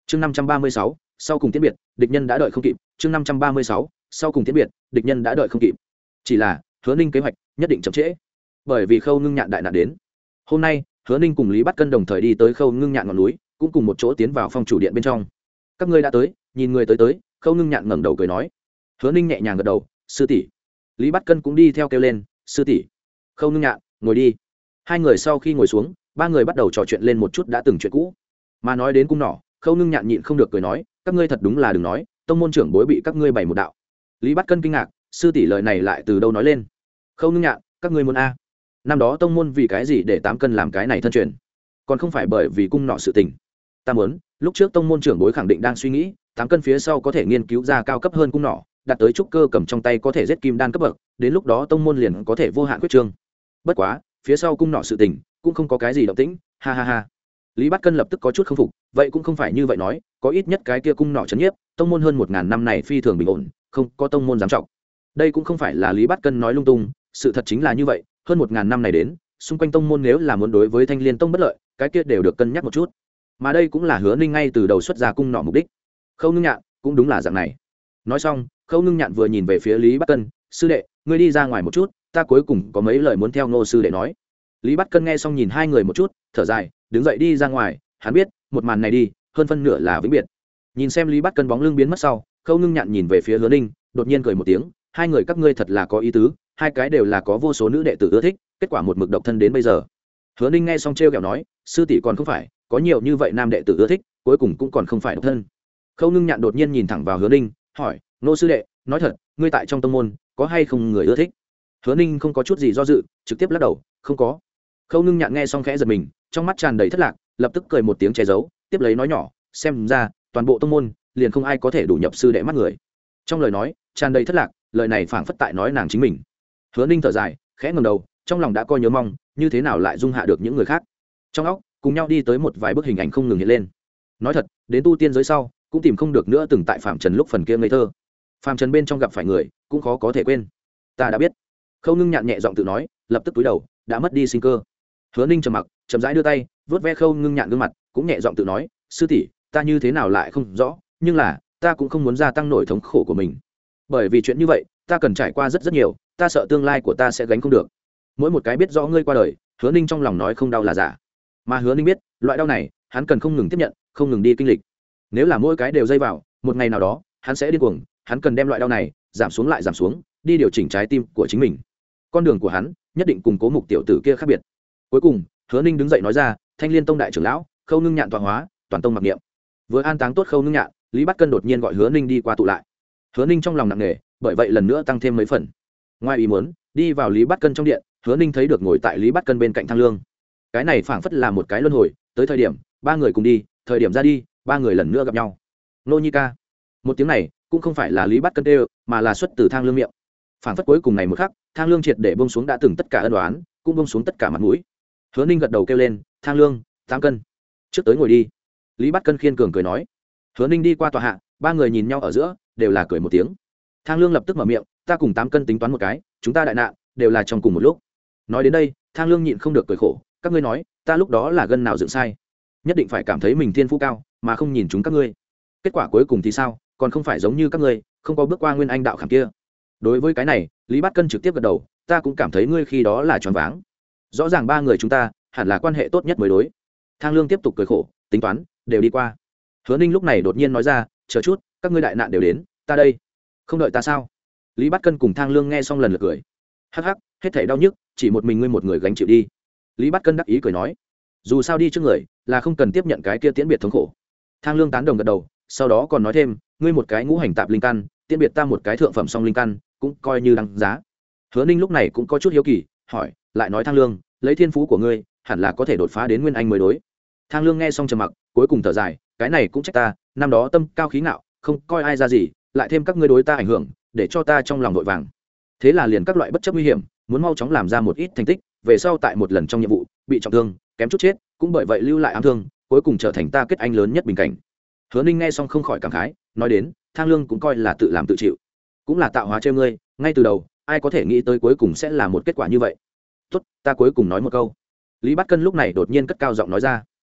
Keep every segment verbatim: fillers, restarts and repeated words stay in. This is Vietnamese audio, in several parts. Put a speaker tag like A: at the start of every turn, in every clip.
A: chương năm trăm ba mươi sáu sau cùng tiễn biệt, địch nhân đã đợi không kịp. chương năm trăm ba mươi sáu sau cùng tiễn biệt, địch nhân đã đợi không kịp. Chỉ là Hứa Ninh kế hoạch nhất định chậm trễ, bởi vì Khâu Ngưng Nhạn đại nạn đến. Hôm nay Hứa Ninh cùng Lý Bát Cân đồng thời đi tới Khâu Ngưng Nhạn ngọn núi, cũng cùng một chỗ tiến vào phong chủ điện bên trong. Các ngươi đã tới, nhìn người tới tới. Khâu Ngưng Nhạn ngẩng đầu cười nói. Hứa Ninh nhẹ nhàng gật đầu. Sư tỷ. Lý Bát Cân cũng đi theo kêu lên. Sư tỷ. Khâu Ngưng Nhạn, ngồi đi. Hai người sau khi ngồi xuống, ba người bắt đầu trò chuyện lên một chút đã từng chuyện cũ. Mà nói đến cung nỏ, Khâu Ngưng Nhạn nhịn không được cười nói, các ngươi thật đúng là đừng nói, tông môn trưởng bối bị các ngươi bày một đạo. Lý Bát Cân kinh ngạc, sư tỷ lời này lại từ đâu nói lên? Khâu Ngưng Nhạn, các ngươi muốn a? Năm đó tông môn vì cái gì để tám cân làm cái này thân truyền? Còn không phải bởi vì cung nọ sự tình. Ta muốn, lúc trước tông môn trưởng bối khẳng định đang suy nghĩ, tám cân phía sau có thể nghiên cứu ra cao cấp hơn cung nọ, đạt tới trúc cơ cầm trong tay có thể giết kim đan cấp bậc, đến lúc đó tông môn liền có thể vô hạn quyết trương. Bất quá, phía sau cung nọ sự tình cũng không có cái gì động tĩnh, ha ha ha. Lý Bát Cân lập tức có chút không phục, vậy cũng không phải như vậy nói, có ít nhất cái kia cung nọ chấn nhiếp, tông môn hơn một ngàn năm này phi thường bình ổn, không có tông môn dám trọng. Đây cũng không phải là Lý Bát Cân nói lung tung, sự thật chính là như vậy, hơn một ngàn năm này đến, xung quanh tông môn nếu là muốn đối với Thanh Liên Tông bất lợi, cái kia đều được cân nhắc một chút. Mà đây cũng là Hứa Ninh ngay từ đầu xuất ra cung nọ mục đích. Khâu Ngưng Nhạn cũng đúng là dạng này. Nói xong, Khâu Ngưng Nhạn vừa nhìn về phía Lý Bát Cân, sư đệ, ngươi đi ra ngoài một chút, ta cuối cùng có mấy lời muốn theo Ngô sư đệ nói. Lý Bát Cân nghe xong nhìn hai người một chút, thở dài, đứng dậy đi ra ngoài. Hắn biết, một màn này đi, hơn phân nửa là vĩnh biệt. Nhìn xem Lý Bát Cân bóng lưng biến mất sau, Khâu Ngưng Nhạn nhìn về phía Hứa Ninh, đột nhiên cười một tiếng, hai người các ngươi thật là có ý tứ, hai cái đều là có vô số nữ đệ tử ưa thích, kết quả một mực độc thân đến bây giờ. Hứa Ninh nghe xong trêu ghẹo nói, sư tỷ còn không phải, có nhiều như vậy nam đệ tử ưa thích, cuối cùng cũng còn không phải độc thân. Khâu Ngưng Nhạn đột nhiên nhìn thẳng vào Hứa Ninh, hỏi, Nô sư đệ, nói thật, ngươi tại trong tông môn có hay không người ưa thích? Hứa Ninh không có chút gì do dự, trực tiếp lắc đầu, không có. Khâu Ngưng Nhạn nghe xong khẽ giật mình, trong mắt tràn đầy thất lạc, lập tức cười một tiếng che giấu, tiếp lấy nói nhỏ, xem ra toàn bộ tông môn liền không ai có thể đủ nhập sư đệ mắt người. Trong lời nói tràn đầy thất lạc, lời này phảng phất tại nói nàng chính mình. Hứa Ninh thở dài, khẽ ngẩng đầu, trong lòng đã coi nhớ mong, như thế nào lại dung hạ được những người khác. Trong óc cùng nhau đi tới một vài bức hình ảnh không ngừng hiện lên. Nói thật, đến tu tiên giới sau, cũng tìm không được nữa từng tại phạm trần lúc phần kia ngây thơ. Phạm trần bên trong gặp phải người, cũng khó có thể quên. Ta đã biết. Khâu Ngưng Nhạn nhẹ giọng tự nói, lập tức cúi đầu, đã mất đi sinh cơ. Hứa Ninh trầm mặc, chậm rãi đưa tay, vuốt ve Khâu Ngưng Nhạn gương mặt, cũng nhẹ giọng tự nói, sư tỷ, ta như thế nào lại không rõ, nhưng là ta cũng không muốn gia tăng nổi thống khổ của mình. Bởi vì chuyện như vậy, ta cần trải qua rất rất nhiều, ta sợ tương lai của ta sẽ gánh không được. Mỗi một cái biết rõ ngươi qua đời, Hứa Ninh trong lòng nói không đau là giả, mà Hứa Ninh biết, loại đau này, hắn cần không ngừng tiếp nhận, không ngừng đi kinh lịch. Nếu là mỗi cái đều dây vào, một ngày nào đó, hắn sẽ điên cuồng, hắn cần đem loại đau này giảm xuống lại giảm xuống, đi điều chỉnh trái tim của chính mình. Con đường của hắn, nhất định cùng Cố Mục tiểu tử kia khác biệt. Cuối cùng, Hứa Ninh đứng dậy nói ra, Thanh Liên Tông đại trưởng lão, Khâu Ngưng Nhạn tọa hóa, toàn tông mặc niệm. Vừa an táng tốt Khâu Ngưng Nhạn, Lý Bát Cân đột nhiên gọi Hứa Ninh đi qua tụ lại. Hứa Ninh trong lòng nặng nề, bởi vậy lần nữa tăng thêm mấy phần. Ngoài ý muốn, đi vào Lý Bát Cân trong điện, Hứa Ninh thấy được ngồi tại Lý Bát Cân bên cạnh Thang Lương. Cái này phảng phất là một cái luân hồi, tới thời điểm ba người cùng đi, thời điểm ra đi, ba người lần nữa gặp nhau. Nô Nhi ca. Một tiếng này cũng không phải là Lý Bát Cân kêu, mà là xuất từ Thang Lương miệng. Phảng phất cuối cùng này một khắc, Thang Lương triệt để buông xuống đã từng tất cả ân oán, cũng buông xuống tất cả mặt mũi. Hứa Ninh gật đầu kêu lên, Thang Lương, Tám Cân, trước tới ngồi đi. Lý Bát Cân khiên cường cười nói. Hứa Ninh đi qua tòa hạ, ba người nhìn nhau ở giữa, đều là cười một tiếng. Thang Lương lập tức mở miệng, ta cùng Tám Cân tính toán một cái, chúng ta đại nạn đều là trong cùng một lúc. Nói đến đây, Thang Lương nhịn không được cười khổ, các ngươi nói, ta lúc đó là gân nào dựng sai, nhất định phải cảm thấy mình thiên phú cao, mà không nhìn chúng các ngươi. Kết quả cuối cùng thì sao, còn không phải giống như các ngươi, không có bước qua nguyên anh đạo khảm kia. Đối với cái này, Lý Bát Cân trực tiếp gật đầu, ta cũng cảm thấy ngươi khi đó là choáng váng. Rõ ràng ba người chúng ta hẳn là quan hệ tốt nhất mới đối. Thang Lương tiếp tục cười khổ, tính toán đều đi qua. Hứa Ninh lúc này đột nhiên nói ra, chờ chút, các ngươi đại nạn đều đến, ta đây không đợi ta sao? Lý Bát Cân cùng Thang Lương nghe xong lần lượt cười, hắc hắc, hết thảy đau nhức chỉ một mình ngươi một người gánh chịu đi. Lý Bát Cân đắc ý cười nói, dù sao đi trước người là không cần tiếp nhận cái kia tiễn biệt thống khổ. Thang Lương tán đồng gật đầu, sau đó còn nói thêm, ngươi một cái ngũ hành tạp linh căn, tiễn biệt ta một cái thượng phẩm song linh căn, cũng coi như đáng giá. Hứa Ninh lúc này cũng có chút hiếu kỳ, hỏi, lại nói Thang Lương, lấy thiên phú của ngươi, hẳn là có thể đột phá đến nguyên anh mới đối. Thang Lương nghe xong trầm mặc, cuối cùng thở dài, cái này cũng trách ta, năm đó tâm cao khí ngạo, không coi ai ra gì, lại thêm các ngươi đối ta ảnh hưởng, để cho ta trong lòng vội vàng. Thế là liền các loại bất chấp nguy hiểm, muốn mau chóng làm ra một ít thành tích, về sau tại một lần trong nhiệm vụ bị trọng thương, kém chút chết, cũng bởi vậy lưu lại ám thương, cuối cùng trở thành ta kết anh lớn nhất bình cảnh. Hứa Ninh nghe xong không khỏi cảm khái, nói đến, Thang Lương cũng coi là tự làm tự chịu, cũng là tạo hóa trêu ngươi, ngay từ đầu, ai có thể nghĩ tới cuối cùng sẽ là một kết quả như vậy. Tốt, ta cuối cùng nói một câu. Lý Bát Cân lúc này đột nhiên cất cao giọng nói ra.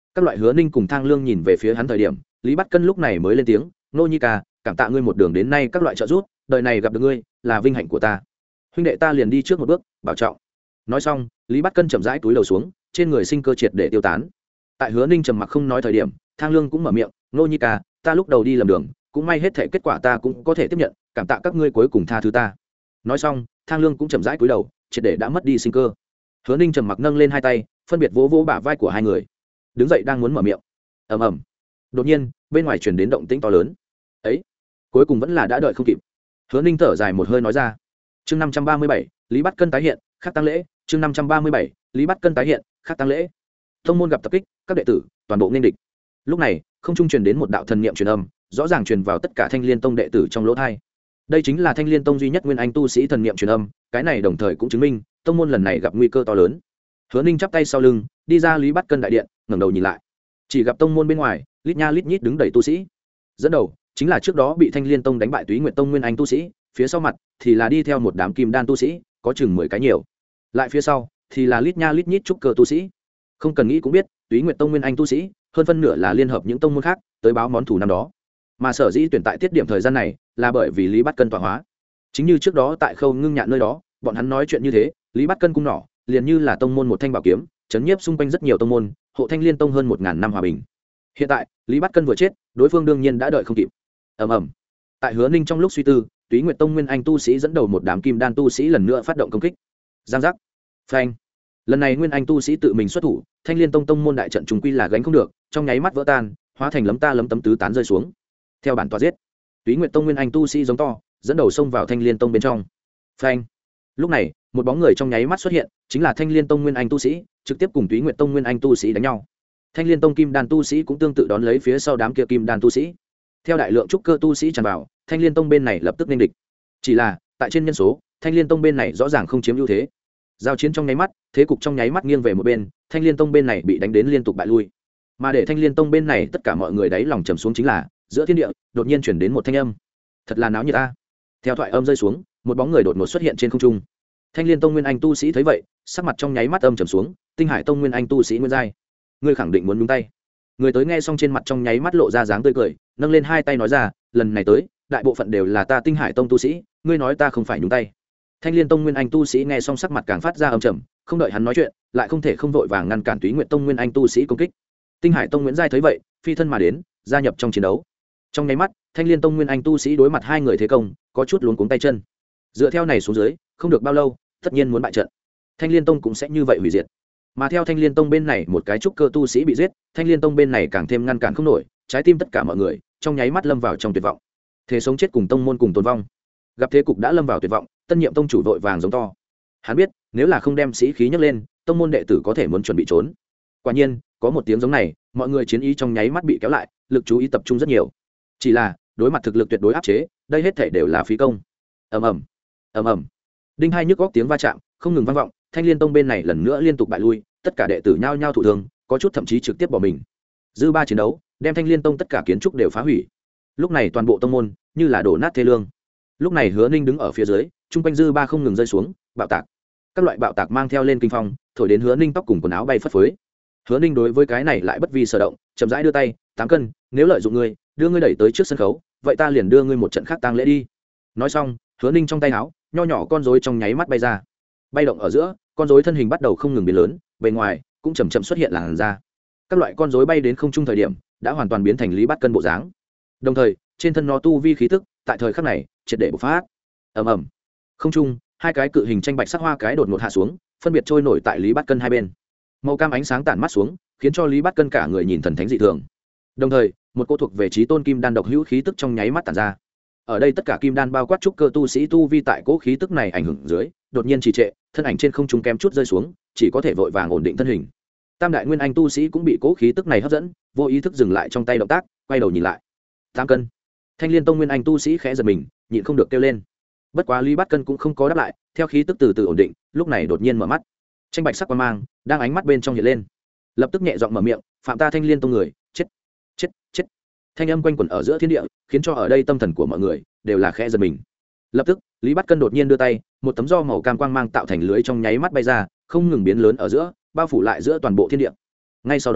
A: Các loại Hứa Ninh cùng Thang Lương nhìn về phía hắn thời điểm, Lý Bát Cân lúc này mới lên tiếng, nô nhi ca, cảm tạ ngươi một đường đến nay các loại trợ giúp, đời này gặp được ngươi là vinh hạnh của ta. Huynh đệ ta liền đi trước một bước, bảo trọng. Nói xong, Lý Bát Cân chậm rãi túi đầu xuống, trên người sinh cơ triệt để tiêu tán. Tại Hứa Ninh trầm mặc không nói thời điểm, Thang Lương cũng mở miệng, nô nhi ca, ta lúc đầu đi lầm đường, cũng may hết thể kết quả ta cũng có thể tiếp nhận, cảm tạ các ngươi cuối cùng tha thứ ta. Nói xong, Thang Lương cũng chậm rãi cúi đầu, triệt để đã mất đi sinh cơ. Hứa Ninh trầm mặc nâng lên hai tay, phân biệt vỗ vỗ bả vai của hai người, đứng dậy đang muốn mở miệng. Ầm ầm. Đột nhiên, bên ngoài truyền đến động tĩnh to lớn. Ấy, cuối cùng vẫn là đã đợi không kịp. Hứa Ninh thở dài một hơi nói ra. Chương năm trăm ba mươi bảy, Lý Bát Cân tái hiện, khác tăng lễ. Chương năm trăm ba mươi bảy, Lý Bát Cân tái hiện, khác tăng lễ. Tông môn gặp tập kích, các đệ tử toàn bộ nghênh địch. Lúc này, không trung truyền đến một đạo thần niệm truyền âm, rõ ràng truyền vào tất cả Thanh Liên Tông đệ tử trong lỗ tai. Đây chính là Thanh Liên Tông duy nhất nguyên anh tu sĩ thần niệm truyền âm, cái này đồng thời cũng chứng minh, tông môn lần này gặp nguy cơ to lớn. Hứa Ninh chắp tay sau lưng, đi ra Lý Bát Cân đại điện, ngẩng đầu nhìn lại, chỉ gặp tông môn bên ngoài, lít nha lít nhít đứng đầy tu sĩ. Dẫn đầu chính là trước đó bị Thanh Liên Tông đánh bại Túy Nguyệt Tông nguyên anh tu sĩ, phía sau mặt thì là đi theo một đám kim đan tu sĩ, có chừng mười cái nhiều. Lại phía sau thì là lít nha lít nhít trúc cơ tu sĩ. Không cần nghĩ cũng biết, Túy Nguyệt Tông nguyên anh tu sĩ, hơn phân nửa là liên hợp những tông môn khác tới báo món thù năm đó. Mà sở dĩ tuyển tại tiết điểm thời gian này là bởi vì Lý Bát Cân tọa hóa. Chính như trước đó tại Khâu Ngưng Nhạn nơi đó, bọn hắn nói chuyện như thế, Lý Bát Cân cung nỏ liền như là tông môn một thanh bảo kiếm, chấn nhiếp xung quanh rất nhiều tông môn, hộ Thanh Liên Tông hơn một ngàn năm hòa bình. Hiện tại, Lý Bát Cân vừa chết, đối phương đương nhiên đã đợi không kịp. Ầm ầm. Tại Hứa Ninh trong lúc suy tư, Túy Nguyệt Tông nguyên anh tu sĩ dẫn đầu một đám kim đan tu sĩ lần nữa phát động công kích. Giang giác. Phanh. Lần này nguyên anh tu sĩ tự mình xuất thủ, Thanh Liên Tông tông môn đại trận trùng quy là gánh không được, trong nháy mắt vỡ tan, hóa thành lấm ta lấm tấm tứ tán rơi xuống. Theo bản tọa giết. Túy Nguyệt Tông nguyên anh tu sĩ giống to, dẫn đầu xông vào Thanh Liên Tông bên trong. Phanh. Lúc này, một bóng người trong nháy mắt xuất hiện, chính là Thanh Liên Tông nguyên anh tu sĩ, trực tiếp cùng Túy Nguyệt Tông nguyên anh tu sĩ đánh nhau. Thanh Liên Tông kim đan tu sĩ cũng tương tự đón lấy phía sau đám kia kim đan tu sĩ. Theo đại lượng trúc cơ tu sĩ tràn vào, Thanh Liên Tông bên này lập tức nên địch. Chỉ là, tại trên nhân số, Thanh Liên Tông bên này rõ ràng không chiếm ưu thế. Giao chiến trong nháy mắt, thế cục trong nháy mắt nghiêng về một bên, Thanh Liên Tông bên này bị đánh đến liên tục bại lui. Mà để Thanh Liên Tông bên này tất cả mọi người đáy lòng trầm xuống chính là, giữa thiên địa, đột nhiên chuyển đến một thanh âm. Thật là náo nhiệt ta. Theo thoại âm rơi xuống, một bóng người đột ngột xuất hiện trên không trung. Thanh Liên Tông nguyên anh tu sĩ thấy vậy, sắc mặt trong nháy mắt âm trầm xuống, Tinh Hải Tông nguyên anh tu sĩ Nguyên Giai, ngươi khẳng định muốn nhúng tay. Người tới nghe xong trên mặt trong nháy mắt lộ ra dáng tươi cười, nâng lên hai tay nói ra, lần này tới, đại bộ phận đều là ta Tinh Hải Tông tu sĩ, ngươi nói ta không phải nhúng tay. Thanh Liên Tông nguyên anh tu sĩ nghe xong sắc mặt càng phát ra âm trầm, không đợi hắn nói chuyện, lại không thể không vội vàng ngăn cản Túy Nguyệt Tông nguyên anh tu sĩ công kích. Tinh Hải Tông Nguyễn Giai thấy vậy, phi thân mà đến, gia nhập trong chiến đấu. Trong nháy mắt, Thanh Liên Tông nguyên anh tu sĩ đối mặt hai người thế công, có chút luống cuống tay chân. Dựa theo này xuống dưới, không được bao lâu, tất nhiên muốn bại trận. Thanh Liên Tông cũng sẽ như vậy hủy diệt. Mà theo Thanh Liên Tông bên này một cái trúc cơ tu sĩ bị giết, Thanh Liên Tông bên này càng thêm ngăn cản không nổi, trái tim tất cả mọi người trong nháy mắt lâm vào trong tuyệt vọng. Thế sống chết cùng tông môn cùng tồn vong. Gặp thế cục đã lâm vào tuyệt vọng, tân nhiệm tông chủ vội vàng giống to. Hắn biết, nếu là không đem sĩ khí nhấc lên, tông môn đệ tử có thể muốn chuẩn bị trốn. Quả nhiên, có một tiếng giống này, mọi người chiến ý trong nháy mắt bị kéo lại, lực chú ý tập trung rất nhiều. Chỉ là, đối mặt thực lực tuyệt đối áp chế, đây hết thể đều là phí công. Ầm ầm, ầm ầm. Đinh hai nhức góc tiếng va chạm, không ngừng vang vọng, Thanh Liên Tông bên này lần nữa liên tục bại lui, tất cả đệ tử nhao nhao thụ thương, có chút thậm chí trực tiếp bỏ mình. Dư ba chiến đấu, đem Thanh Liên Tông tất cả kiến trúc đều phá hủy. Lúc này toàn bộ tông môn như là đổ nát thê lương. Lúc này Hứa Ninh đứng ở phía dưới, trung quanh dư ba không ngừng rơi xuống, bạo tạc. Các loại bạo tạc mang theo lên kinh phong, thổi đến Hứa Ninh tóc cùng quần áo bay phất phới. Hứa Ninh đối với cái này lại bất vi sở động, chậm rãi đưa tay, tám cân, nếu lợi dụng ngươi, đưa ngươi đẩy tới trước sân khấu, vậy ta liền đưa ngươi một trận khác tang lễ đi. Nói xong, Hứa Ninh trong tay áo, nho nhỏ con rối trong nháy mắt bay ra. Bay động ở giữa, con rối thân hình bắt đầu không ngừng biến lớn, bề ngoài cũng chậm chậm xuất hiện làn da. Các loại con rối bay đến không trung thời điểm, đã hoàn toàn biến thành Lý Bát Cân bộ dáng. Đồng thời, trên thân nó tu vi khí tức, tại thời khắc này, triệt để bộc phát. Ầm ầm. Không trung, hai cái cự hình tranh bạch sắc hoa cái đột ngột hạ xuống, phân biệt trôi nổi tại Lý Bát Cân hai bên. Màu cam ánh sáng tản mắt xuống, khiến cho Lý Bát Cân cả người nhìn thần thánh dị thường. Đồng thời, một cô thuộc về chí tôn kim đan độc hữu khí tức trong nháy mắt tản ra. Ở đây tất cả kim đan bao quát trúc cơ tu sĩ tu vi tại cố khí tức này ảnh hưởng dưới, đột nhiên trì trệ, thân ảnh trên không trung kém chút rơi xuống, chỉ có thể vội vàng ổn định thân hình. Tam đại nguyên anh tu sĩ cũng bị cố khí tức này hấp dẫn, vô ý thức dừng lại trong tay động tác, quay đầu nhìn lại. Tám cân. Thanh Liên Tông nguyên anh tu sĩ khẽ giật mình, nhịn không được kêu lên. Bất quá Lý Bát Cân cũng không có đáp lại, theo khí tức từ từ ổn định, lúc này đột nhiên mở mắt. Tranh bạch sắc quang mang đang ánh mắt bên trong hiện lên, lập tức nhẹ giọng mở miệng, phạm ta Thanh Liên Tông người, chết, chết, chết. Thanh âm quanh quẩn ở giữa thiên địa, khiến cho ở đây tâm thần của mọi người đều là khẽ giật mình. Lập tức, Lý Bát Cân đột nhiên đưa tay, một tấm do màu cam quang mang tạo thành lưới trong nháy mắt bay ra, không ngừng biến lớn ở giữa, bao phủ lại giữa toàn bộ thiên địa. Ngay sau đó,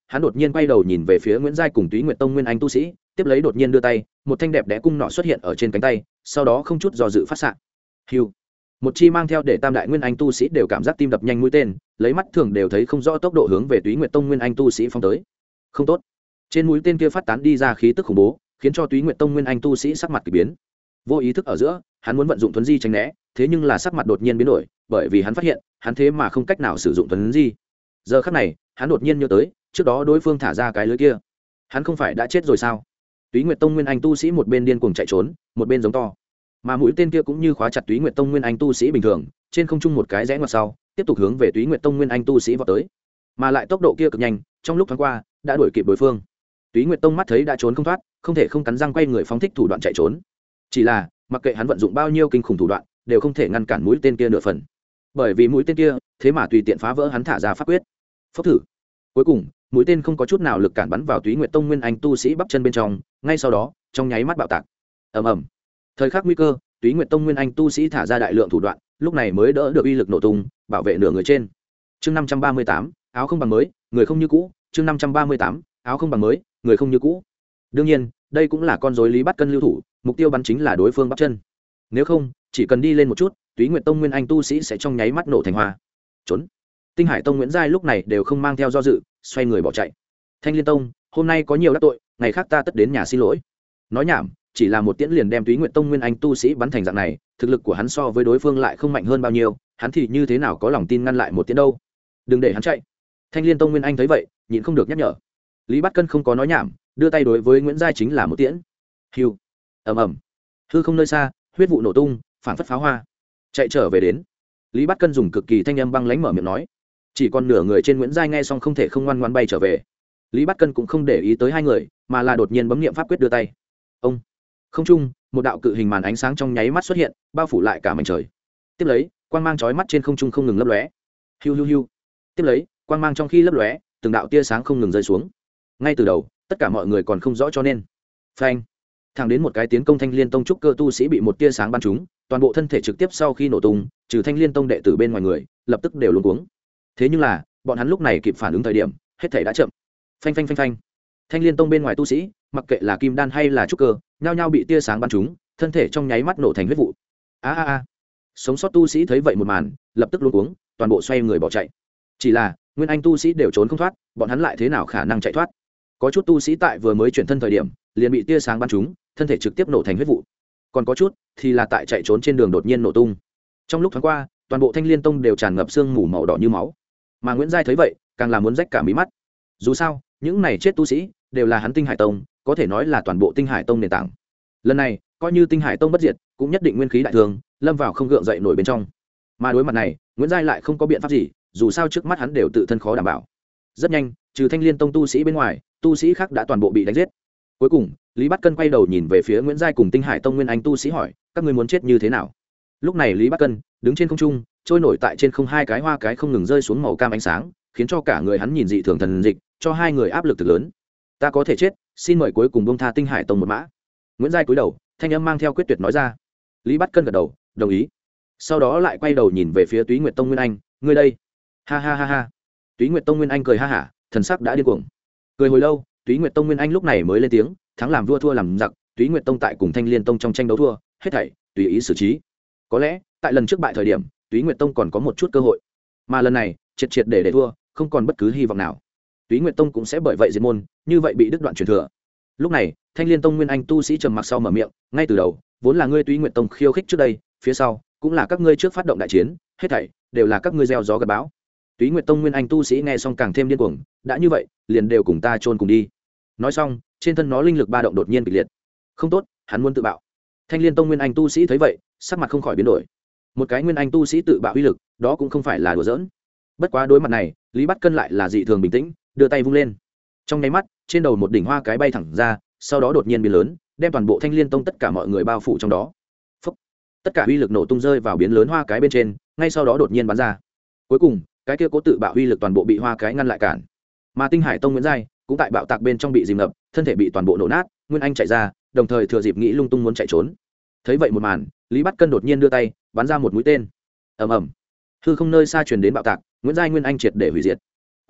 A: hắn đột nhiên quay đầu nhìn về phía Nguyễn Giai cùng Túy Nguyệt Tông nguyên anh tu sĩ, tiếp lấy đột nhiên đưa tay, một thanh đẹp đẽ cung nọ xuất hiện ở trên cánh tay, sau đó không chút do dự phát xạ. Hưu. Một chi mang theo để tam đại nguyên anh tu sĩ đều cảm giác tim đập nhanh mũi tên, lấy mắt thường đều thấy không rõ tốc độ hướng về Túy Nguyệt Tông nguyên anh tu sĩ phóng tới. Không tốt. Trên mũi tên kia phát tán đi ra khí tức khủng bố, khiến cho Túy Nguyệt Tông nguyên anh tu sĩ sắc mặt kỳ biến. Vô ý thức ở giữa, hắn muốn vận dụng thuấn di tránh né, thế nhưng là sắc mặt đột nhiên biến đổi, bởi vì hắn phát hiện, hắn thế mà không cách nào sử dụng thuấn di. Giờ khắc này, hắn đột nhiên nhớ tới, trước đó đối phương thả ra cái lưới kia, hắn không phải đã chết rồi sao? Túy Nguyệt Tông nguyên anh tu sĩ một bên điên cuồng chạy trốn, một bên giống to, mà mũi tên kia cũng như khóa chặt Túy Nguyệt Tông nguyên anh tu sĩ bình thường, trên không trung một cái rẽ ngoặt sau, tiếp tục hướng về Túy Nguyệt Tông nguyên anh tu sĩ vọt tới, mà lại tốc độ kia cực nhanh, trong lúc thoáng qua đã đuổi kịp đối phương. Túy Nguyệt Tông mắt thấy đã trốn không thoát, không thể không cắn răng quay người phóng thích thủ đoạn chạy trốn. Chỉ là, mặc kệ hắn vận dụng bao nhiêu kinh khủng thủ đoạn, đều không thể ngăn cản mũi tên kia nửa phần, bởi vì mũi tên kia thế mà tùy tiện phá vỡ hắn thả ra pháp quyết. Phốc thử. Cuối cùng, mũi tên không có chút nào lực cản bắn vào Túy Nguyệt Tông nguyên anh tu sĩ bắp chân bên trong, ngay sau đó, trong nháy mắt bạo tạc. Ầm ầm. Thời khắc nguy cơ, Túy Nguyệt Tông nguyên anh tu sĩ thả ra đại lượng thủ đoạn, lúc này mới đỡ được uy lực nổ tung, bảo vệ nửa người trên. Chương năm trăm ba mươi tám, áo không bằng mới, người không như cũ. Chương năm trăm ba mươi tám, áo không bằng mới, người không như cũ. Đương nhiên, đây cũng là con rối Lý Bát Cân lưu thủ, mục tiêu bắn chính là đối phương bắp chân. Nếu không, chỉ cần đi lên một chút, Túy Nguyệt Tông nguyên anh tu sĩ sẽ trong nháy mắt nổ thành hoa. Trốn. Tinh Hải Tông Nguyễn Giai lúc này đều không mang theo do dự, xoay người bỏ chạy. Thanh Liên Tông, hôm nay có nhiều đắc tội, ngày khác ta tất đến nhà xin lỗi. Nói nhảm, chỉ là một tiễn liền đem Túy Nguyệt Tông nguyên anh tu sĩ bắn thành dạng này, thực lực của hắn so với đối phương lại không mạnh hơn bao nhiêu, hắn thì như thế nào có lòng tin ngăn lại một tiễn đâu? Đừng để hắn chạy. Thanh Liên Tông nguyên anh thấy vậy, nhịn không được nhắc nhở. Lý Bát Cân không có nói nhảm, đưa tay đối với Nguyễn Giai chính là một tiễn. Hưu. Ầm ầm. Hư không nơi xa, huyết vụ nổ tung, phản phất pháo hoa. Chạy trở về đến. Lý Bát Cân dùng cực kỳ thanh âm băng lãnh mở miệng nói. Chỉ còn nửa người trên Nguyễn Giai nghe xong không thể không ngoan ngoãn bay trở về. Lý Bát Cân cũng không để ý tới hai người, mà là đột nhiên bấm niệm pháp quyết đưa tay. Ông. Không trung, một đạo cự hình màn ánh sáng trong nháy mắt xuất hiện, bao phủ lại cả mảnh trời. Tiếp lấy, quang mang chói mắt trên không trung không ngừng lấp lóe. Hiu hiu hiu. Tiếp lấy, quang mang trong khi lấp lóe, từng đạo tia sáng không ngừng rơi xuống. Ngay từ đầu, tất cả mọi người còn không rõ cho nên. Phanh. Thẳng đến một cái tiến công Thanh Liên Tông trúc cơ tu sĩ bị một tia sáng bắn trúng, toàn bộ thân thể trực tiếp sau khi nổ tung, trừ Thanh Liên Tông đệ tử bên ngoài người, lập tức đều luống cuống. Thế nhưng là, bọn hắn lúc này kịp phản ứng thời điểm, hết thảy đã chậm. Phanh phanh phanh phanh. Thanh Liên Tông bên ngoài tu sĩ, mặc kệ là kim đan hay là trúc cơ, nhao nhao bị tia sáng bắn trúng, thân thể trong nháy mắt nổ thành huyết vụ. A a a. Sống sót tu sĩ thấy vậy một màn, lập tức luống cuống, toàn bộ xoay người bỏ chạy. Chỉ là, nguyên anh tu sĩ đều trốn không thoát, bọn hắn lại thế nào khả năng chạy thoát? Có chút tu sĩ tại vừa mới chuyển thân thời điểm, liền bị tia sáng bắn trúng, thân thể trực tiếp nổ thành huyết vụ. Còn có chút thì là tại chạy trốn trên đường đột nhiên nổ tung. Trong lúc thoáng qua, toàn bộ Thanh Liên Tông đều tràn ngập sương mù màu đỏ như máu. Mà Nguyễn Giai thấy vậy, càng là muốn rách cả mí mắt. Dù sao, những này chết tu sĩ đều là hắn Tinh Hải Tông, có thể nói là toàn bộ Tinh Hải Tông nền tảng. Lần này, coi như Tinh Hải Tông bất diệt, cũng nhất định nguyên khí đại thương, lâm vào không gượng dậy nổi bên trong. Mà đối mặt này, Nguyễn Giai lại không có biện pháp gì, dù sao trước mắt hắn đều tự thân khó đảm bảo. Rất nhanh, trừ Thanh Liên Tông tu sĩ bên ngoài, tu sĩ khác đã toàn bộ bị đánh giết. Cuối cùng, Lý Bát Cân quay đầu nhìn về phía Nguyễn Giai cùng Tinh Hải Tông nguyên anh tu sĩ hỏi, các ngươi muốn chết như thế nào? Lúc này Lý Bát Cân đứng trên không trung, trôi nổi tại trên không hai cái hoa cái không ngừng rơi xuống màu cam ánh sáng, khiến cho cả người hắn nhìn dị thường thần dịch, cho hai người áp lực thực lớn. Ta có thể chết, xin mời cuối cùng buông tha Tinh Hải Tông một mã. Nguyễn Giai cúi đầu, thanh âm mang theo quyết tuyệt nói ra. Lý Bát Cân gật đầu, đồng ý. Sau đó lại quay đầu nhìn về phía Túy Nguyệt Tông nguyên anh, ngươi đây? Ha ha ha ha. Túy Nguyệt Tông nguyên anh cười ha hả, thần sắc đã điên cuồng. Cười hồi lâu, Túy Nguyệt Tông nguyên anh lúc này mới lên tiếng, thắng làm vua thua làm giặc, Túy Nguyệt Tông tại cùng Thanh Liên Tông trong tranh đấu thua, hết thảy tùy ý xử trí. Có lẽ, tại lần trước bại thời điểm, Túy Nguyệt Tông còn có một chút cơ hội, mà lần này, triệt triệt để để thua, không còn bất cứ hy vọng nào. Túy Nguyệt Tông cũng sẽ bởi vậy diệt môn, như vậy bị đứt đoạn truyền thừa. Lúc này, Thanh Liên Tông nguyên anh tu sĩ trầm mặc sau mở miệng, ngay từ đầu, vốn là ngươi Túy Nguyệt Tông khiêu khích trước đây, phía sau, cũng là các ngươi trước phát động đại chiến, hết thảy đều là các ngươi gieo gió gặt bão. Túy Nguyệt Tông nguyên anh tu sĩ nghe xong càng thêm điên cuồng, đã như vậy, liền đều cùng ta chôn cùng đi. Nói xong, trên thân nó linh lực ba động đột nhiên kịch liệt. Không tốt, hắn muốn tự bạo. Thanh Liên Tông nguyên anh tu sĩ thấy vậy, sắc mặt không khỏi biến đổi. Một cái nguyên anh tu sĩ tự bạo uy lực, đó cũng không phải là đùa giỡn. Bất quá đối mặt này, Lý Bát Cân lại là dị thường bình tĩnh, đưa tay vung lên. Trong nháy mắt, trên đầu một đỉnh hoa cái bay thẳng ra, sau đó đột nhiên biến lớn, đem toàn bộ Thanh Liên Tông tất cả mọi người bao phủ trong đó. Phốc. Tất cả uy lực nổ tung rơi vào biến lớn hoa cái bên trên, ngay sau đó đột nhiên bắn ra. Cuối cùng, cái kia cố tự bạo uy lực toàn bộ bị hoa cái ngăn lại cản. Mà Tinh Hải Tông Nguyễn Giai cũng tại bạo tạc bên trong bị dìm ngập, thân thể bị toàn bộ nổ nát, Nguyên Anh chạy ra, đồng thời thừa dịp nghĩ lung tung muốn chạy trốn. Thấy vậy một màn, Lý Bát Cân đột nhiên đưa tay, bắn ra một mũi tên. Ầm ầm. Hư không nơi xa truyền đến bạo tạc, Nguyễn Giai Nguyên Anh triệt để hủy diệt. Cuối cùng,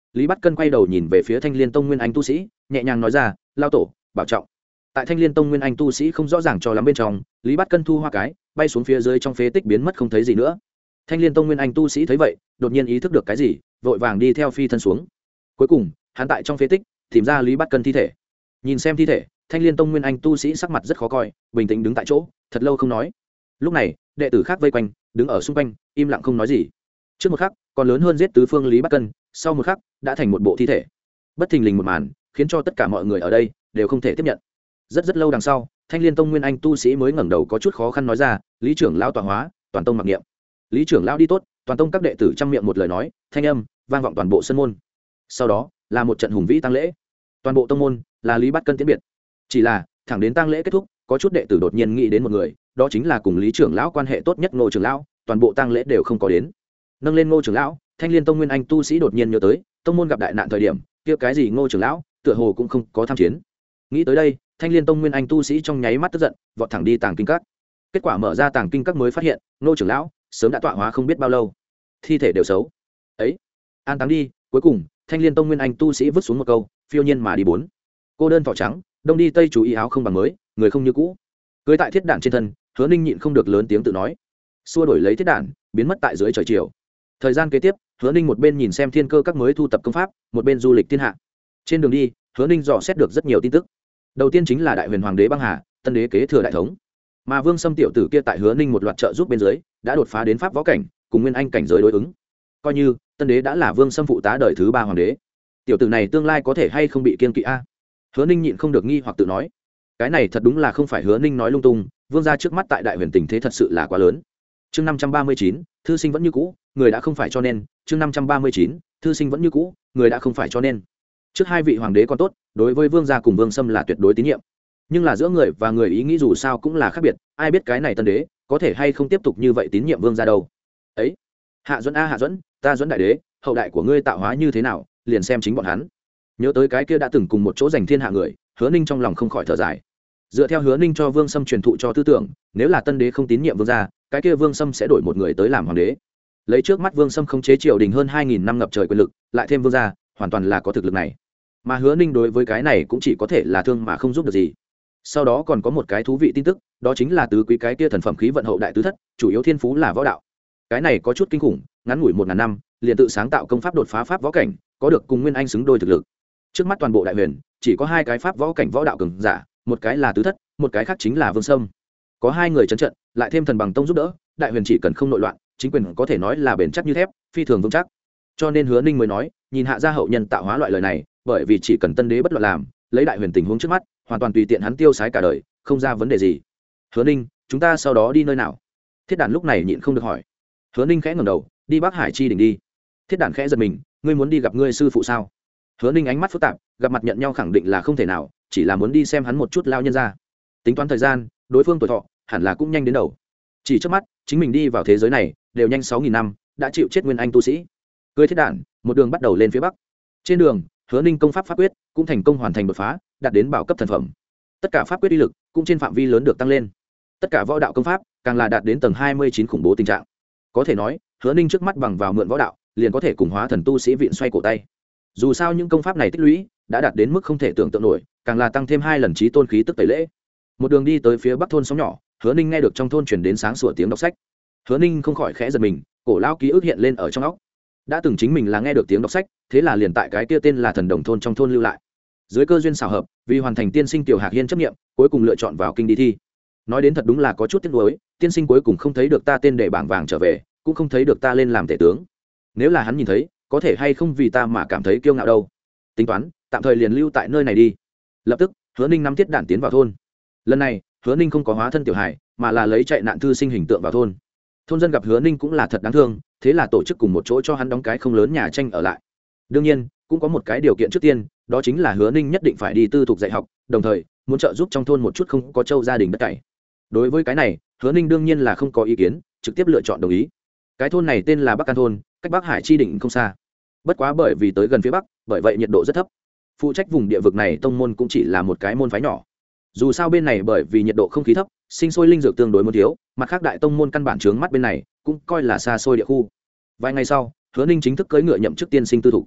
A: Lý Bát Cân quay đầu nhìn về phía Thanh Liên Tông Nguyên Anh tu sĩ, nhẹ nhàng nói ra, lao tổ bảo trọng. Tại Thanh Liên Tông Nguyên Anh tu sĩ không rõ ràng cho lắm bên trong, Lý Bát Cân thu hoa cái bay xuống phía dưới trong phế tích biến mất không thấy gì nữa. Thanh Liên Tông Nguyên Anh tu sĩ thấy vậy, đột nhiên ý thức được cái gì, vội vàng đi theo phi thân xuống. Cuối cùng hắn tại trong phế tích tìm ra Lý Bát Cân thi thể. Nhìn xem thi thể, Thanh Liên Tông Nguyên Anh tu sĩ sắc mặt rất khó coi, bình tĩnh đứng tại chỗ thật lâu không nói. Lúc này đệ tử khác vây quanh đứng ở xung quanh im lặng không nói gì. Trước một khắc còn lớn hơn giết tứ phương Lý Bát Cân, sau một khắc đã thành một bộ thi thể. Bất thình lình một màn khiến cho tất cả mọi người ở đây đều không thể tiếp nhận. Rất rất lâu đằng sau, Thanh Liên Tông Nguyên Anh tu sĩ mới ngẩng đầu có chút khó khăn nói ra, Lý trưởng lão tọa hóa, toàn tông mặc niệm. Lý trưởng lão đi tốt, toàn tông các đệ tử trăm miệng một lời nói, thanh âm vang vọng toàn bộ sân môn. Sau đó là một trận hùng vĩ tang lễ, toàn bộ tông môn là Lý Bát Cân tiễn biệt. Chỉ là thẳng đến tang lễ kết thúc, có chút đệ tử đột nhiên nghĩ đến một người, đó chính là cùng Lý trưởng lão quan hệ tốt nhất Ngô trưởng lão, toàn bộ tang lễ đều không có đến. Nâng lên Ngô trưởng lão, Thanh Liên Tông Nguyên Anh tu sĩ đột nhiên nhớ tới, tông môn gặp đại nạn thời điểm, kia cái gì Ngô trưởng lão, tựa hồ cũng không có tham chiến. Nghĩ tới đây, Thanh Liên Tông Nguyên Anh tu sĩ trong nháy mắt tức giận, vọt thẳng đi tàng kinh các. Kết quả mở ra tàng kinh các mới phát hiện, Ngô trưởng lão sớm đã tọa hóa không biết bao lâu, thi thể đều xấu. Ấy, an táng đi. Cuối cùng, Thanh Liên Tông Nguyên Anh tu sĩ vứt xuống một câu, phiêu nhiên mà đi bốn. Cô đơn thỏ trắng, đông đi tây chú ý áo không bằng mới, người không như cũ. Cưới tại thiết đạn trên thân, Hứa Ninh nhịn không được lớn tiếng tự nói, xua đổi lấy thiết đạn, biến mất tại dưới trời chiều. Thời gian kế tiếp, Hứa Ninh một bên nhìn xem thiên cơ các mới thu tập công pháp, một bên du lịch thiên hạ. Trên đường đi, Hứa Ninh dò xét được rất nhiều tin tức. Đầu tiên chính là đại huyền hoàng đế băng hà, tân đế kế thừa đại thống. Mà Vương Sâm tiểu tử kia tại Hứa Ninh một loạt trợ giúp bên dưới, đã đột phá đến pháp võ cảnh, cùng nguyên anh cảnh giới đối ứng. Coi như tân đế đã là Vương Sâm phụ tá đời thứ ba hoàng đế. Tiểu tử này tương lai có thể hay không bị kiêng kỵ a? Hứa Ninh nhịn không được nghi hoặc tự nói. Cái này thật đúng là không phải Hứa Ninh nói lung tung, vương gia trước mắt tại đại huyền tình thế thật sự là quá lớn. Chương năm trăm ba mươi chín, thư sinh vẫn như cũ, người đã không phải cho nên, chương năm trăm ba mươi chín, thư sinh vẫn như cũ, người đã không phải cho nên. Trước hai vị hoàng đế còn tốt, đối với vương gia cùng Vương Sâm là tuyệt đối tín nhiệm. Nhưng là giữa người và người ý nghĩ dù sao cũng là khác biệt, ai biết cái này tân đế có thể hay không tiếp tục như vậy tín nhiệm vương gia đâu. Ấy, Hạ Duẫn a Hạ Duẫn, ta Duẫn đại đế, hậu đại của ngươi tạo hóa như thế nào, liền xem chính bọn hắn. Nhớ tới cái kia đã từng cùng một chỗ giành thiên hạ người, Hứa Ninh trong lòng không khỏi thở dài. Dựa theo Hứa Ninh cho Vương Sâm truyền thụ cho tư tưởng, nếu là tân đế không tín nhiệm vương gia, cái kia Vương Sâm sẽ đổi một người tới làm hoàng đế. Lấy trước mắt Vương Sâm không chế triều đình hơn hai nghìn năm ngập trời quyền lực, lại thêm vương gia, hoàn toàn là có thực lực này. Mà Hứa Ninh đối với cái này cũng chỉ có thể là thương mà không giúp được gì. Sau đó còn có một cái thú vị tin tức, đó chính là tứ quý cái kia thần phẩm khí vận hậu đại tứ thất, chủ yếu thiên phú là võ đạo. Cái này có chút kinh khủng, ngắn ngủi một ngàn năm, liền tự sáng tạo công pháp đột phá pháp võ cảnh, có được cùng nguyên anh xứng đôi thực lực. Trước mắt toàn bộ đại huyền, chỉ có hai cái pháp võ cảnh võ đạo cường giả, một cái là tứ thất, một cái khác chính là Vương Sâm. Có hai người trấn trận, lại thêm thần bằng tông giúp đỡ, đại huyền chỉ cần không nội loạn, chính quyền có thể nói là bền chắc như thép, phi thường vững chắc. Cho nên Hứa Ninh mới nói, nhìn hạ gia hậu nhân tạo hóa loại lời này, bởi vì chỉ cần tân đế bất loạn làm, lấy đại huyền tình huống trước mắt, hoàn toàn tùy tiện hắn tiêu xái cả đời, không ra vấn đề gì. Hứa Ninh, chúng ta sau đó đi nơi nào? Thiết Đản lúc này nhịn không được hỏi. Hứa Ninh khẽ ngẩng đầu, đi Bắc Hải chi đỉnh đi. Thiết Đản khẽ giật mình, ngươi muốn đi gặp ngươi sư phụ sao? Hứa Ninh ánh mắt phức tạp, gặp mặt nhận nhau khẳng định là không thể nào, chỉ là muốn đi xem hắn một chút lao nhân ra. Tính toán thời gian, đối phương tuổi thọ hẳn là cũng nhanh đến đầu. Chỉ trước mắt, chính mình đi vào thế giới này, đều nhanh sáu nghìn năm, đã chịu chết nguyên anh tu sĩ. Cưới Thiết Đản, một đường bắt đầu lên phía bắc. Trên đường, Hứa Ninh công pháp pháp quyết cũng thành công hoàn thành đột phá, đạt đến bảo cấp thần phẩm. Tất cả pháp quyết uy lực cũng trên phạm vi lớn được tăng lên. Tất cả võ đạo công pháp càng là đạt đến tầng hai mươi chín khủng bố tình trạng. Có thể nói, Hứa Ninh trước mắt bằng vào mượn võ đạo, liền có thể cùng hóa thần tu sĩ viện xoay cổ tay. Dù sao những công pháp này tích lũy đã đạt đến mức không thể tưởng tượng nổi, càng là tăng thêm hai lần chí tôn khí tức tẩy lễ. Một đường đi tới phía bắc thôn xóm nhỏ, Hứa Ninh nghe được trong thôn truyền đến sáng sủa tiếng đọc sách. Hứa Ninh không khỏi khẽ giật mình, cổ lão ký ức hiện lên ở trong óc. Đã từng chính mình là nghe được tiếng đọc sách, thế là liền tại cái kia tên là Thần Đồng thôn trong thôn lưu lại. Dưới cơ duyên xảo hợp, vì hoàn thành tiên sinh tiểu Hạc Hiên chấp niệm, cuối cùng lựa chọn vào kinh đi thi. Nói đến thật đúng là có chút tiếc nuối, tiên sinh cuối cùng không thấy được ta tên để bảng vàng trở về, cũng không thấy được ta lên làm tể tướng. Nếu là hắn nhìn thấy, có thể hay không vì ta mà cảm thấy kiêu ngạo đâu. Tính toán, tạm thời liền lưu tại nơi này đi. Lập tức, Hứa Ninh nắm Thiết Đản tiến vào thôn. Lần này, Hứa Ninh không có hóa thân tiểu hải, mà là lấy chạy nạn thư sinh hình tượng vào thôn. Thôn dân gặp Hứa Ninh cũng là thật đáng thương, thế là tổ chức cùng một chỗ cho hắn đóng cái không lớn nhà tranh ở lại. Đương nhiên, cũng có một cái điều kiện trước tiên, đó chính là Hứa Ninh nhất định phải đi tư thục dạy học, đồng thời muốn trợ giúp trong thôn một chút không có châu gia đình đất cày. Đối với cái này, Hứa Ninh đương nhiên là không có ý kiến, trực tiếp lựa chọn đồng ý. Cái thôn này tên là Bắc Can thôn, cách Bắc Hải chi đỉnh không xa. Bất quá bởi vì tới gần phía bắc, bởi vậy nhiệt độ rất thấp. Phụ trách vùng địa vực này tông môn cũng chỉ là một cái môn phái nhỏ. Dù sao bên này bởi vì nhiệt độ không khí thấp, sinh sôi linh dược tương đối muốn thiếu, mặt khác đại tông môn căn bản trướng mắt bên này, cũng coi là xa xôi địa khu. Vài ngày sau, Hứa Ninh chính thức cưỡi ngựa nhậm chức tiên sinh tư thủ.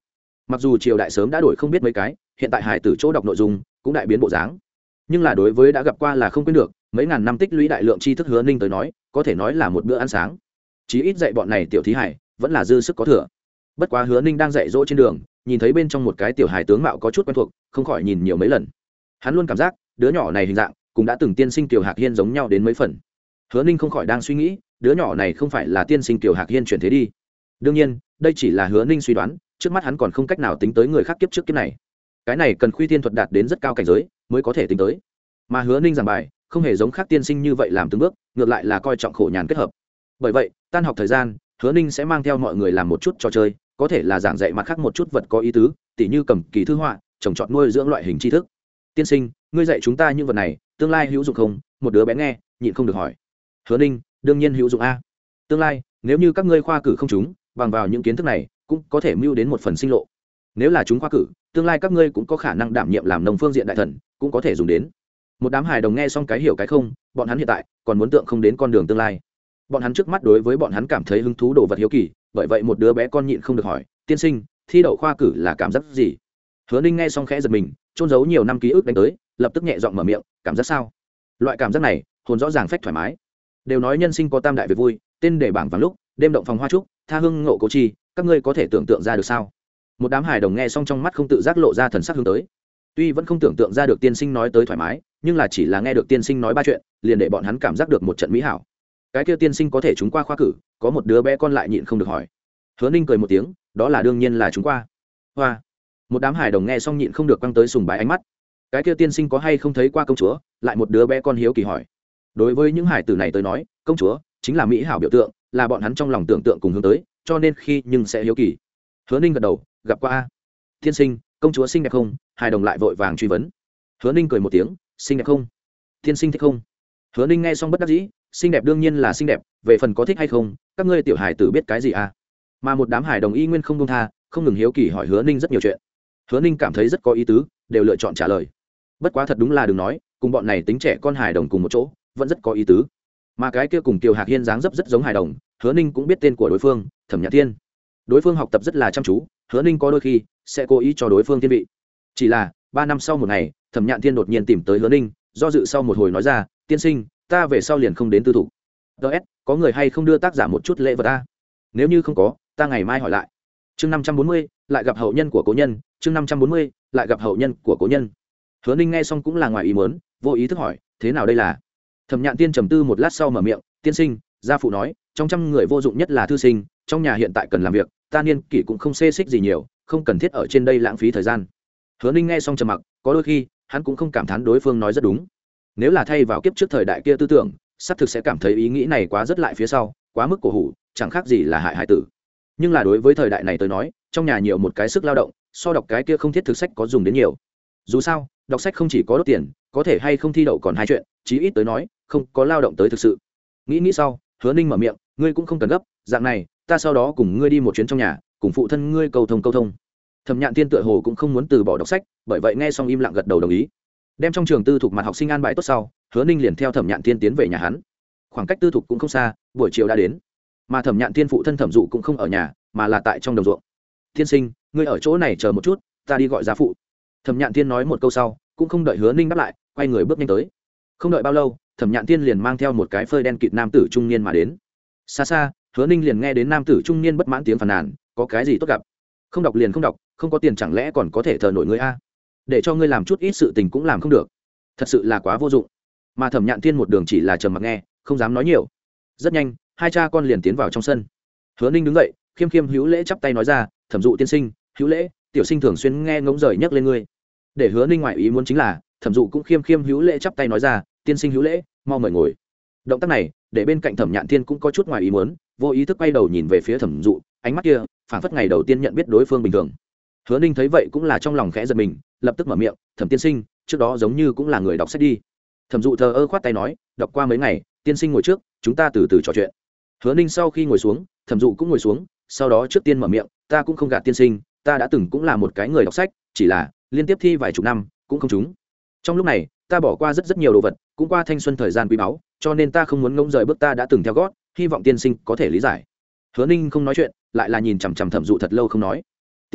A: mặc dù triều đại sớm đã đổi không biết mấy cái, hiện tại hải tử chỗ đọc nội dung cũng đại biến bộ dáng, nhưng là đối với đã gặp qua là không quên được mấy ngàn năm tích lũy đại lượng tri thức Hứa Ninh tới nói có thể nói là một bữa ăn sáng. Chí ít dạy bọn này tiểu thí hải vẫn là dư sức có thừa. Bất quá Hứa Ninh đang dạy dỗ trên đường, nhìn thấy bên trong một cái tiểu hài tướng mạo có chút quen thuộc, không khỏi nhìn nhiều mấy lần. Hắn luôn cảm giác đứa nhỏ này hình dạng cũng đã từng tiên sinh Tiểu Hạc Hiên giống nhau đến mấy phần. Hứa Ninh không khỏi đang suy nghĩ, đứa nhỏ này không phải là tiên sinh Tiểu Hạc Hiên chuyển thế đi. Đương nhiên, đây chỉ là Hứa Ninh suy đoán, trước mắt hắn còn không cách nào tính tới người khác kiếp trước kiếp này. Cái này cần Khuy Thiên thuật đạt đến rất cao cảnh giới mới có thể tính tới. Mà Hứa Ninh giảng bài, không hề giống khác tiên sinh như vậy làm từng bước, ngược lại là coi trọng khổ nhàn kết hợp. Bởi vậy, tan học thời gian, Hứa Ninh sẽ mang theo mọi người làm một chút trò chơi, có thể là giảng dạy mặt khác một chút vật có ý tứ, tỉ như cầm kỳ thư họa, trồng trọt nuôi dưỡng loại hình tri thức. Tiên sinh, ngươi dạy chúng ta những vật này tương lai hữu dụng không? Một đứa bé nghe nhịn không được hỏi. Hứa Ninh, đương nhiên hữu dụng a. Tương lai nếu như các ngươi khoa cử không trúng, bằng vào những kiến thức này cũng có thể mưu đến một phần sinh lộ. Nếu là chúng khoa cử, tương lai các ngươi cũng có khả năng đảm nhiệm làm nông phương diện đại thần, cũng có thể dùng đến. Một đám hài đồng nghe xong cái hiểu cái không, bọn hắn hiện tại còn muốn tượng không đến con đường tương lai. Bọn hắn trước mắt đối với bọn hắn cảm thấy hứng thú đồ vật hiếu kỳ, bởi vậy một đứa bé con nhịn không được hỏi, tiên sinh, thi đậu khoa cử là cảm giác gì? Hứa Ninh nghe xong khẽ giật mình, trôn giấu nhiều năm ký ức đánh tới, lập tức nhẹ giọng mở miệng, cảm giác sao? Loại cảm giác này hồn rõ ràng phách thoải mái. Đều nói nhân sinh có tam đại việc vui, tên để bảng vàng lúc, đêm động phòng hoa trúc, tha hương ngộ cố chi, các ngươi có thể tưởng tượng ra được sao? Một đám hài đồng nghe xong trong mắt không tự giác lộ ra thần sắc hướng tới. Tuy vẫn không tưởng tượng ra được tiên sinh nói tới thoải mái, nhưng là chỉ là nghe được tiên sinh nói ba chuyện, liền để bọn hắn cảm giác được một trận mỹ hảo. Cái kia tiên sinh có thể trúng qua khoa cử, có một đứa bé con lại nhịn không được hỏi. Hứa Ninh cười một tiếng, đó là đương nhiên là trúng qua. Hoa. Một đám hài đồng nghe xong nhịn không được quăng tới sùng bái ánh mắt. Cái kia tiên sinh có hay không thấy qua công chúa? Lại một đứa bé con hiếu kỳ hỏi. Đối với những hải tử này tới nói, công chúa chính là mỹ hảo biểu tượng, là bọn hắn trong lòng tưởng tượng cùng hướng tới, cho nên khi nhưng sẽ hiếu kỳ. Hứa Ninh gật đầu, gặp qua a. Tiên sinh, công chúa xinh đẹp không? Hài đồng lại vội vàng truy vấn. Hứa Ninh cười một tiếng, xinh đẹp không? Tiên sinh thích không? Hứa Ninh nghe xong bất đắc dĩ, xinh đẹp đương nhiên là xinh đẹp, về phần có thích hay không, các ngươi tiểu hải tử biết cái gì à? Mà một đám hải đồng y nguyên không công tha, không ngừng hiếu kỳ hỏi Hứa Ninh rất nhiều chuyện. Hứa Ninh cảm thấy rất có ý tứ, đều lựa chọn trả lời. Bất quá thật đúng là đừng nói, cùng bọn này tính trẻ con hải đồng cùng một chỗ, vẫn rất có ý tứ. Mà cái kia cùng Kiều Hạc Hiên dáng dấp rất giống hải đồng, Hứa Ninh cũng biết tên của đối phương, Thẩm Nhã Thiên. Đối phương học tập rất là chăm chú, Hứa Ninh có đôi khi sẽ cố ý cho đối phương thiên vị. Chỉ là ba năm sau một ngày, Thẩm Nhã Thiên đột nhiên tìm tới Hứa Ninh, do dự sau một hồi nói ra, tiên sinh, ta về sau liền không đến tư thục. ts có người hay không đưa tác giả một chút lễ vật ta? Nếu như không có, ta ngày mai hỏi lại. Chương năm trăm bốn mươi, lại gặp hậu nhân của cố nhân. Chương năm trăm bốn mươi, lại gặp hậu nhân của cố nhân. Hứa Ninh nghe xong cũng là ngoài ý muốn, vô ý thức hỏi, thế nào đây là? Thẩm Nhạn Tiên trầm tư một lát sau mở miệng, tiên sinh, gia phụ nói, trong trăm người vô dụng nhất là thư sinh, trong nhà hiện tại cần làm việc, ta niên kỷ cũng không xê xích gì nhiều, không cần thiết ở trên đây lãng phí thời gian. Hứa Ninh nghe xong trầm mặc, có đôi khi hắn cũng không cảm thán đối phương nói rất đúng. Nếu là thay vào kiếp trước thời đại kia tư tưởng, xác thực sẽ cảm thấy ý nghĩ này quá rất lại phía sau, quá mức cổ hủ, chẳng khác gì là hại hải tử. Nhưng là đối với thời đại này tới nói, trong nhà nhiều một cái sức lao động, so đọc cái kia không thiết thực sách có dùng đến nhiều. Dù sao, đọc sách không chỉ có đốt tiền, có thể hay không thi đậu còn hai chuyện, chí ít tới nói, không có lao động tới thực sự. Nghĩ nghĩ sau, Hứa Ninh mở miệng, ngươi cũng không cần gấp, dạng này, ta sau đó cùng ngươi đi một chuyến trong nhà, cùng phụ thân ngươi cầu thông câu thông. Thẩm Nhạn Tiên tựa hồ cũng không muốn từ bỏ đọc sách, bởi vậy nghe xong im lặng gật đầu đồng ý. Đem trong trường tư thục mặt học sinh an bài tốt sau, Hứa Ninh liền theo Thẩm Nhạn Tiên tiến về nhà hắn. Khoảng cách tư thục cũng không xa, buổi chiều đã đến. Mà Thẩm Nhạn Tiên phụ thân Thẩm Dụ cũng không ở nhà, mà là tại trong đồng ruộng. Tiên sinh, ngươi ở chỗ này chờ một chút, ta đi gọi gia phụ. Thẩm Nhạn Tiên nói một câu sau, cũng không đợi Hứa Ninh đáp lại, quay người bước nhanh tới. Không đợi bao lâu, Thẩm Nhạn Tiên liền mang theo một cái phơi đen kịt nam tử trung niên mà đến. Xa xa, Hứa Ninh liền nghe đến nam tử trung niên bất mãn tiếng phàn nàn, có cái gì tốt gặp? Không đọc liền không đọc, không có tiền chẳng lẽ còn có thể thờ nổi ngươi a? Để cho ngươi làm chút ít sự tình cũng làm không được, thật sự là quá vô dụng. Mà Thẩm Nhạn Thiên một đường chỉ là trầm mặc nghe, không dám nói nhiều. Rất nhanh, hai cha con liền tiến vào trong sân. Hứa Ninh đứng dậy, khiêm khiêm hữu lễ chắp tay nói ra, Thẩm Dụ tiên sinh, hữu lễ, tiểu sinh thường xuyên nghe ngỗng rời nhắc lên ngươi. Để Hứa Ninh ngoại ý muốn chính là, Thẩm Dụ cũng khiêm khiêm hữu lễ chắp tay nói ra, tiên sinh hữu lễ, mau mời ngồi. Động tác này, để bên cạnh Thẩm Nhạn Thiên cũng có chút ngoài ý muốn, vô ý thức quay đầu nhìn về phía Thẩm Dụ, ánh mắt kia, phảng phất ngày đầu tiên nhận biết đối phương bình thường. Hứa Ninh thấy vậy cũng là trong lòng khẽ giật mình, lập tức mở miệng, Thẩm tiên sinh, trước đó giống như cũng là người đọc sách đi. Thẩm Dụ thờ ơ khoát tay nói, đọc qua mấy ngày, tiên sinh ngồi trước, chúng ta từ từ trò chuyện. Hứa Ninh sau khi ngồi xuống, Thẩm Dụ cũng ngồi xuống, sau đó trước tiên mở miệng, ta cũng không gạt tiên sinh, ta đã từng cũng là một cái người đọc sách, chỉ là liên tiếp thi vài chục năm cũng không trúng. Trong lúc này, ta bỏ qua rất rất nhiều đồ vật, cũng qua thanh xuân thời gian quý báu, cho nên ta không muốn ngông rời bước ta đã từng theo gót, hy vọng tiên sinh có thể lý giải. Hứa Ninh không nói chuyện, lại là nhìn chằm chằm Thẩm Dụ thật lâu không nói. Tiên sinh,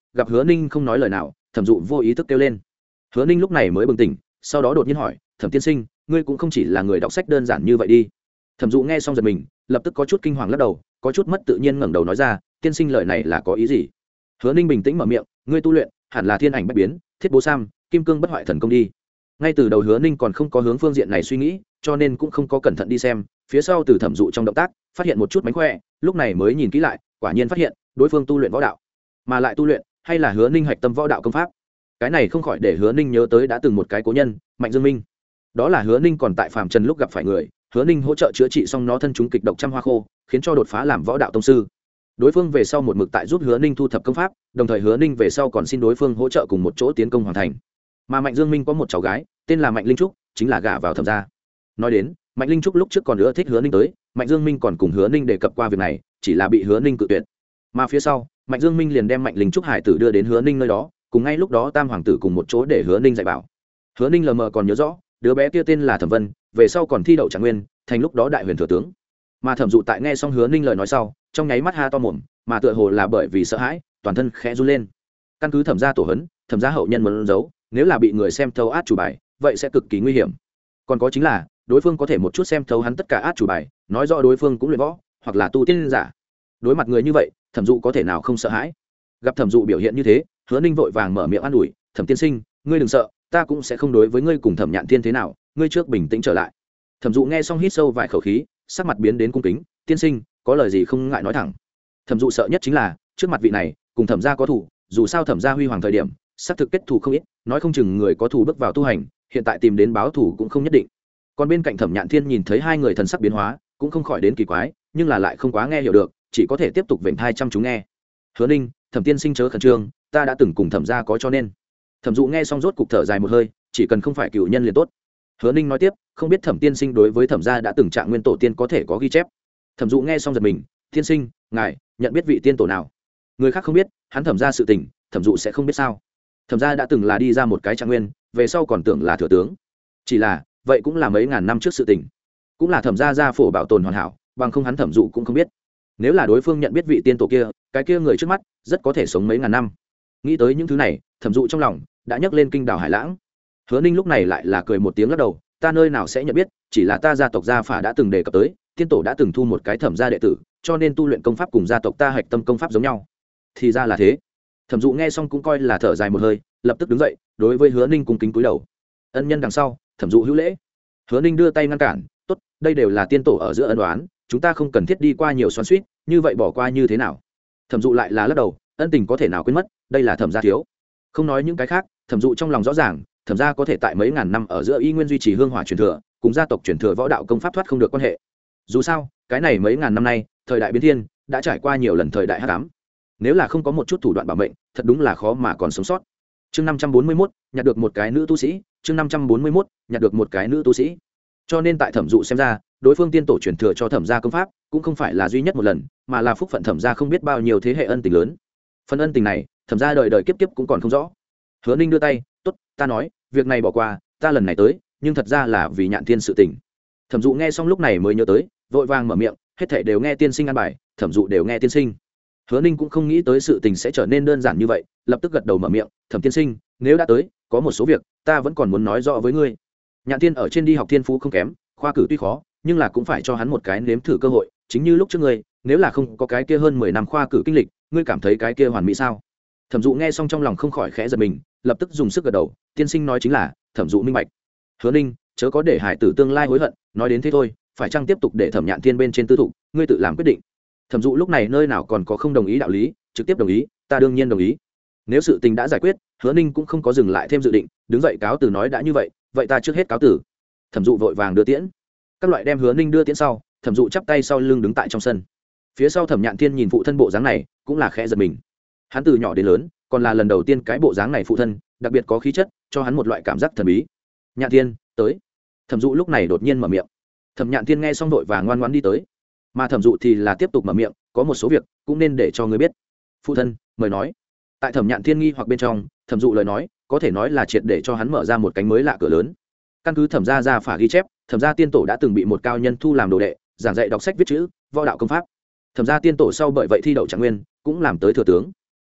A: gặp hứa ninh không nói lời nào, thẩm dụ vô ý thức kêu lên. Hứa ninh lúc này mới bừng tỉnh, sau đó đột nhiên hỏi, thẩm tiên sinh, ngươi cũng không chỉ là người đọc sách đơn giản như vậy đi. Thẩm dụ nghe xong giật mình, lập tức có chút kinh hoàng lắc đầu, có chút mất tự nhiên ngẩng đầu nói ra, tiên sinh lời này là có ý gì? Hứa ninh bình tĩnh mở miệng, ngươi tu luyện hẳn là thiên ảnh bách biến, thiết bố sam, kim cương bất hoại thần công đi. Ngay từ đầu hứa ninh còn không có hướng phương diện này suy nghĩ, cho nên cũng không có cẩn thận đi xem. Phía sau từ thẩm dụ trong động tác phát hiện một chút mánh khỏe, lúc này mới nhìn kỹ lại, quả nhiên phát hiện đối phương tu luyện võ đạo, mà lại tu luyện hay là hứa ninh hạch tâm võ đạo công pháp. Cái này không khỏi để hứa ninh nhớ tới đã từng một cái cố nhân, Mạnh Dương Minh. Đó là hứa ninh còn tại phàm trần lúc gặp phải người, hứa ninh hỗ trợ chữa trị xong nó thân chúng kịch độc trăm hoa khô, khiến cho đột phá làm võ đạo tông sư. Đối phương về sau một mực tại giúp hứa ninh thu thập công pháp, đồng thời hứa ninh về sau còn xin đối phương hỗ trợ cùng một chỗ tiến công hoàn thành. Mà Mạnh Dương Minh có một cháu gái tên là Mạnh Linh Trúc, chính là gả vào thẩm gia. Nói đến Mạnh Linh Trúc lúc trước còn nữa thích hứa ninh tới, Mạnh Dương Minh còn cùng hứa ninh đề cập qua việc này, chỉ là bị hứa ninh cự tuyệt. Mà phía sau Mạnh Dương Minh liền đem Mạnh Linh Trúc hải tử đưa đến hứa ninh nơi đó, cùng ngay lúc đó tam hoàng tử cùng một chỗ để hứa ninh dạy bảo. Hứa ninh lờ mờ còn nhớ rõ đứa bé kia tên là Thẩm Vân, về sau còn thi đậu trạng nguyên, thành lúc đó đại huyền thừa tướng. Mà thẩm dụ tại nghe xong hứa ninh lời nói sau, trong nháy mắt ha to mồm, mà tựa hồ là bởi vì sợ hãi, toàn thân khẽ run lên. Căn cứ thẩm gia tổ hấn, thẩm gia hậu nhân muốn giấu, nếu là bị người xem thấu át chủ bài, vậy sẽ cực kỳ nguy hiểm. Còn có chính là đối phương có thể một chút xem thấu hắn tất cả át chủ bài, nói rõ đối phương cũng luyện võ hoặc là tu tiên giả. Đối mặt người như vậy, thẩm dụ có thể nào không sợ hãi? Gặp thẩm dụ biểu hiện như thế, hứa ninh vội vàng mở miệng an ủi, thẩm tiên sinh, ngươi đừng sợ, ta cũng sẽ không đối với ngươi cùng thẩm nhạn thiên thế nào, ngươi trước bình tĩnh trở lại. Thẩm dụ nghe xong hít sâu vài khẩu khí, sắc mặt biến đến cung kính, tiên sinh có lời gì không ngại nói thẳng. Thẩm dụ sợ nhất chính là trước mặt vị này cùng thẩm gia có thủ, dù sao thẩm gia huy hoàng thời điểm xác thực kết thù không ít, nói không chừng người có thù bước vào tu hành, hiện tại tìm đến báo thù cũng không nhất định. Còn bên cạnh thẩm nhạn thiên nhìn thấy hai người thần sắc biến hóa, cũng không khỏi đến kỳ quái, nhưng là lại không quá nghe hiểu được, chỉ có thể tiếp tục vểnh thai chăm chú nghe. Hứa ninh, thẩm tiên sinh chớ khẩn trương, ta đã từng cùng thẩm gia có cho nên. Thẩm dụ nghe xong rốt cục thở dài một hơi, chỉ cần không phải cựu nhân liền tốt. Hứa ninh nói tiếp, không biết thẩm tiên sinh đối với thẩm gia đã từng trạng nguyên tổ tiên có thể có ghi chép. Thẩm dụ nghe xong giật mình, tiên sinh ngài nhận biết vị tiên tổ nào? Người khác không biết, hắn thẩm gia sự tình thẩm dụ sẽ không biết sao? Thẩm gia đã từng là đi ra một cái trạng nguyên, về sau còn tưởng là thừa tướng, chỉ là vậy cũng là mấy ngàn năm trước sự tình, cũng là thẩm gia gia phổ bảo tồn hoàn hảo, bằng không hắn thẩm dụ cũng không biết. Nếu là đối phương nhận biết vị tiên tổ kia, cái kia người trước mắt rất có thể sống mấy ngàn năm. Nghĩ tới những thứ này, thẩm dụ trong lòng đã nhấc lên kinh đảo hải lãng. Hứa ninh lúc này lại là cười một tiếng lắc đầu, ta nơi nào sẽ nhận biết, chỉ là ta gia tộc gia phả đã từng đề cập tới, tiên tổ đã từng thu một cái thẩm gia đệ tử, cho nên tu luyện công pháp cùng gia tộc ta hạch tâm công pháp giống nhau. Thì ra là thế. Thẩm dụ nghe xong cũng coi là thở dài một hơi, lập tức đứng dậy, đối với hứa ninh cung kính cúi đầu. Ân nhân đằng sau, thẩm dụ hữu lễ. Hứa ninh đưa tay ngăn cản, tốt, đây đều là tiên tổ ở giữa ân đoán, chúng ta không cần thiết đi qua nhiều xoắn xuýt, như vậy bỏ qua như thế nào? Thẩm dụ lại là lắc đầu, ân tình có thể nào quên mất, đây là thẩm gia thiếu. Không nói những cái khác, thẩm dụ trong lòng rõ ràng, thẩm gia có thể tại mấy ngàn năm ở giữa y nguyên duy trì hương hỏa truyền thừa, cùng gia tộc truyền thừa võ đạo công pháp thoát không được quan hệ. Dù sao cái này mấy ngàn năm nay thời đại biến thiên, đã trải qua nhiều lần thời đại hắc ám, nếu là không có một chút thủ đoạn bảo mệnh, thật đúng là khó mà còn sống sót. Chương năm trăm bốn mươi mốt, nhặt được một cái nữ tu sĩ. Chương năm trăm bốn mươi mốt, nhặt được một cái nữ tu sĩ. Cho nên tại thẩm dụ xem ra, đối phương tiên tổ truyền thừa cho thẩm gia công pháp cũng không phải là duy nhất một lần, mà là phúc phận thẩm gia không biết bao nhiêu thế hệ ân tình lớn. Phần ân tình này thẩm gia đời đời kiếp kiếp cũng còn không rõ. Hứa ninh đưa tay, tốt, ta nói việc này bỏ qua, ta lần này tới nhưng thật ra là vì nhạn thiên sự tình. Thẩm dụ nghe xong lúc này mới nhớ tới, vội vàng mở miệng, hết thảy đều nghe tiên sinh an bài, thẩm dụ đều nghe tiên sinh. Hứa ninh cũng không nghĩ tới sự tình sẽ trở nên đơn giản như vậy, lập tức gật đầu mở miệng, thẩm tiên sinh, nếu đã tới, có một số việc ta vẫn còn muốn nói rõ với ngươi. Nhạn thiên ở trên đi học thiên phú không kém, khoa cử tuy khó, nhưng là cũng phải cho hắn một cái nếm thử cơ hội, chính như lúc trước ngươi, nếu là không có cái kia hơn mười năm khoa cử kinh lịch, ngươi cảm thấy cái kia hoàn mỹ sao? Thẩm dụ nghe xong trong lòng không khỏi khẽ giật mình, lập tức dùng sức gật đầu, tiên sinh nói chính là, thẩm dụ minh bạch. Hứa ninh, chớ có để hải tử tương lai hối hận, nói đến thế thôi, phải chăng tiếp tục để thẩm nhạn thiên bên trên tư thục, ngươi tự làm quyết định. Thẩm dụ lúc này nơi nào còn có không đồng ý đạo lý, trực tiếp đồng ý, ta đương nhiên đồng ý. Nếu sự tình đã giải quyết, hứa ninh cũng không có dừng lại thêm dự định, đứng dậy cáo từ nói đã như vậy, vậy ta trước hết cáo từ. Thẩm dụ vội vàng đưa tiễn. Các loại đem hứa ninh đưa tiễn sau, thẩm dụ chắp tay sau lưng đứng tại trong sân. Phía sau thẩm nhạn thiên nhìn phụ thân bộ dáng này, cũng là khẽ giật mình. Hắn từ nhỏ đến lớn, còn là lần đầu tiên cái bộ dáng này phụ thân, đặc biệt có khí chất, cho hắn một loại cảm giác thần bí. Nhạn thiên, tới. Thẩm dụ lúc này đột nhiên mở miệng. Thẩm nhạn thiên nghe xong vội vàng ngoan ngoãn đi tới, mà thẩm dụ thì là tiếp tục mở miệng, có một số việc cũng nên để cho ngươi biết. Phụ thân mời nói. Tại thẩm nhạn thiên nghi hoặc bên trong, thẩm dụ lời nói có thể nói là triệt để cho hắn mở ra một cánh mới lạ cửa lớn. Căn cứ thẩm gia gia phả ghi chép, thẩm gia tiên tổ đã từng bị một cao nhân thu làm đồ đệ, giảng dạy đọc sách viết chữ, võ đạo công pháp. Thẩm gia tiên tổ sau bởi vậy thi đậu trạng nguyên, cũng làm tới thừa tướng.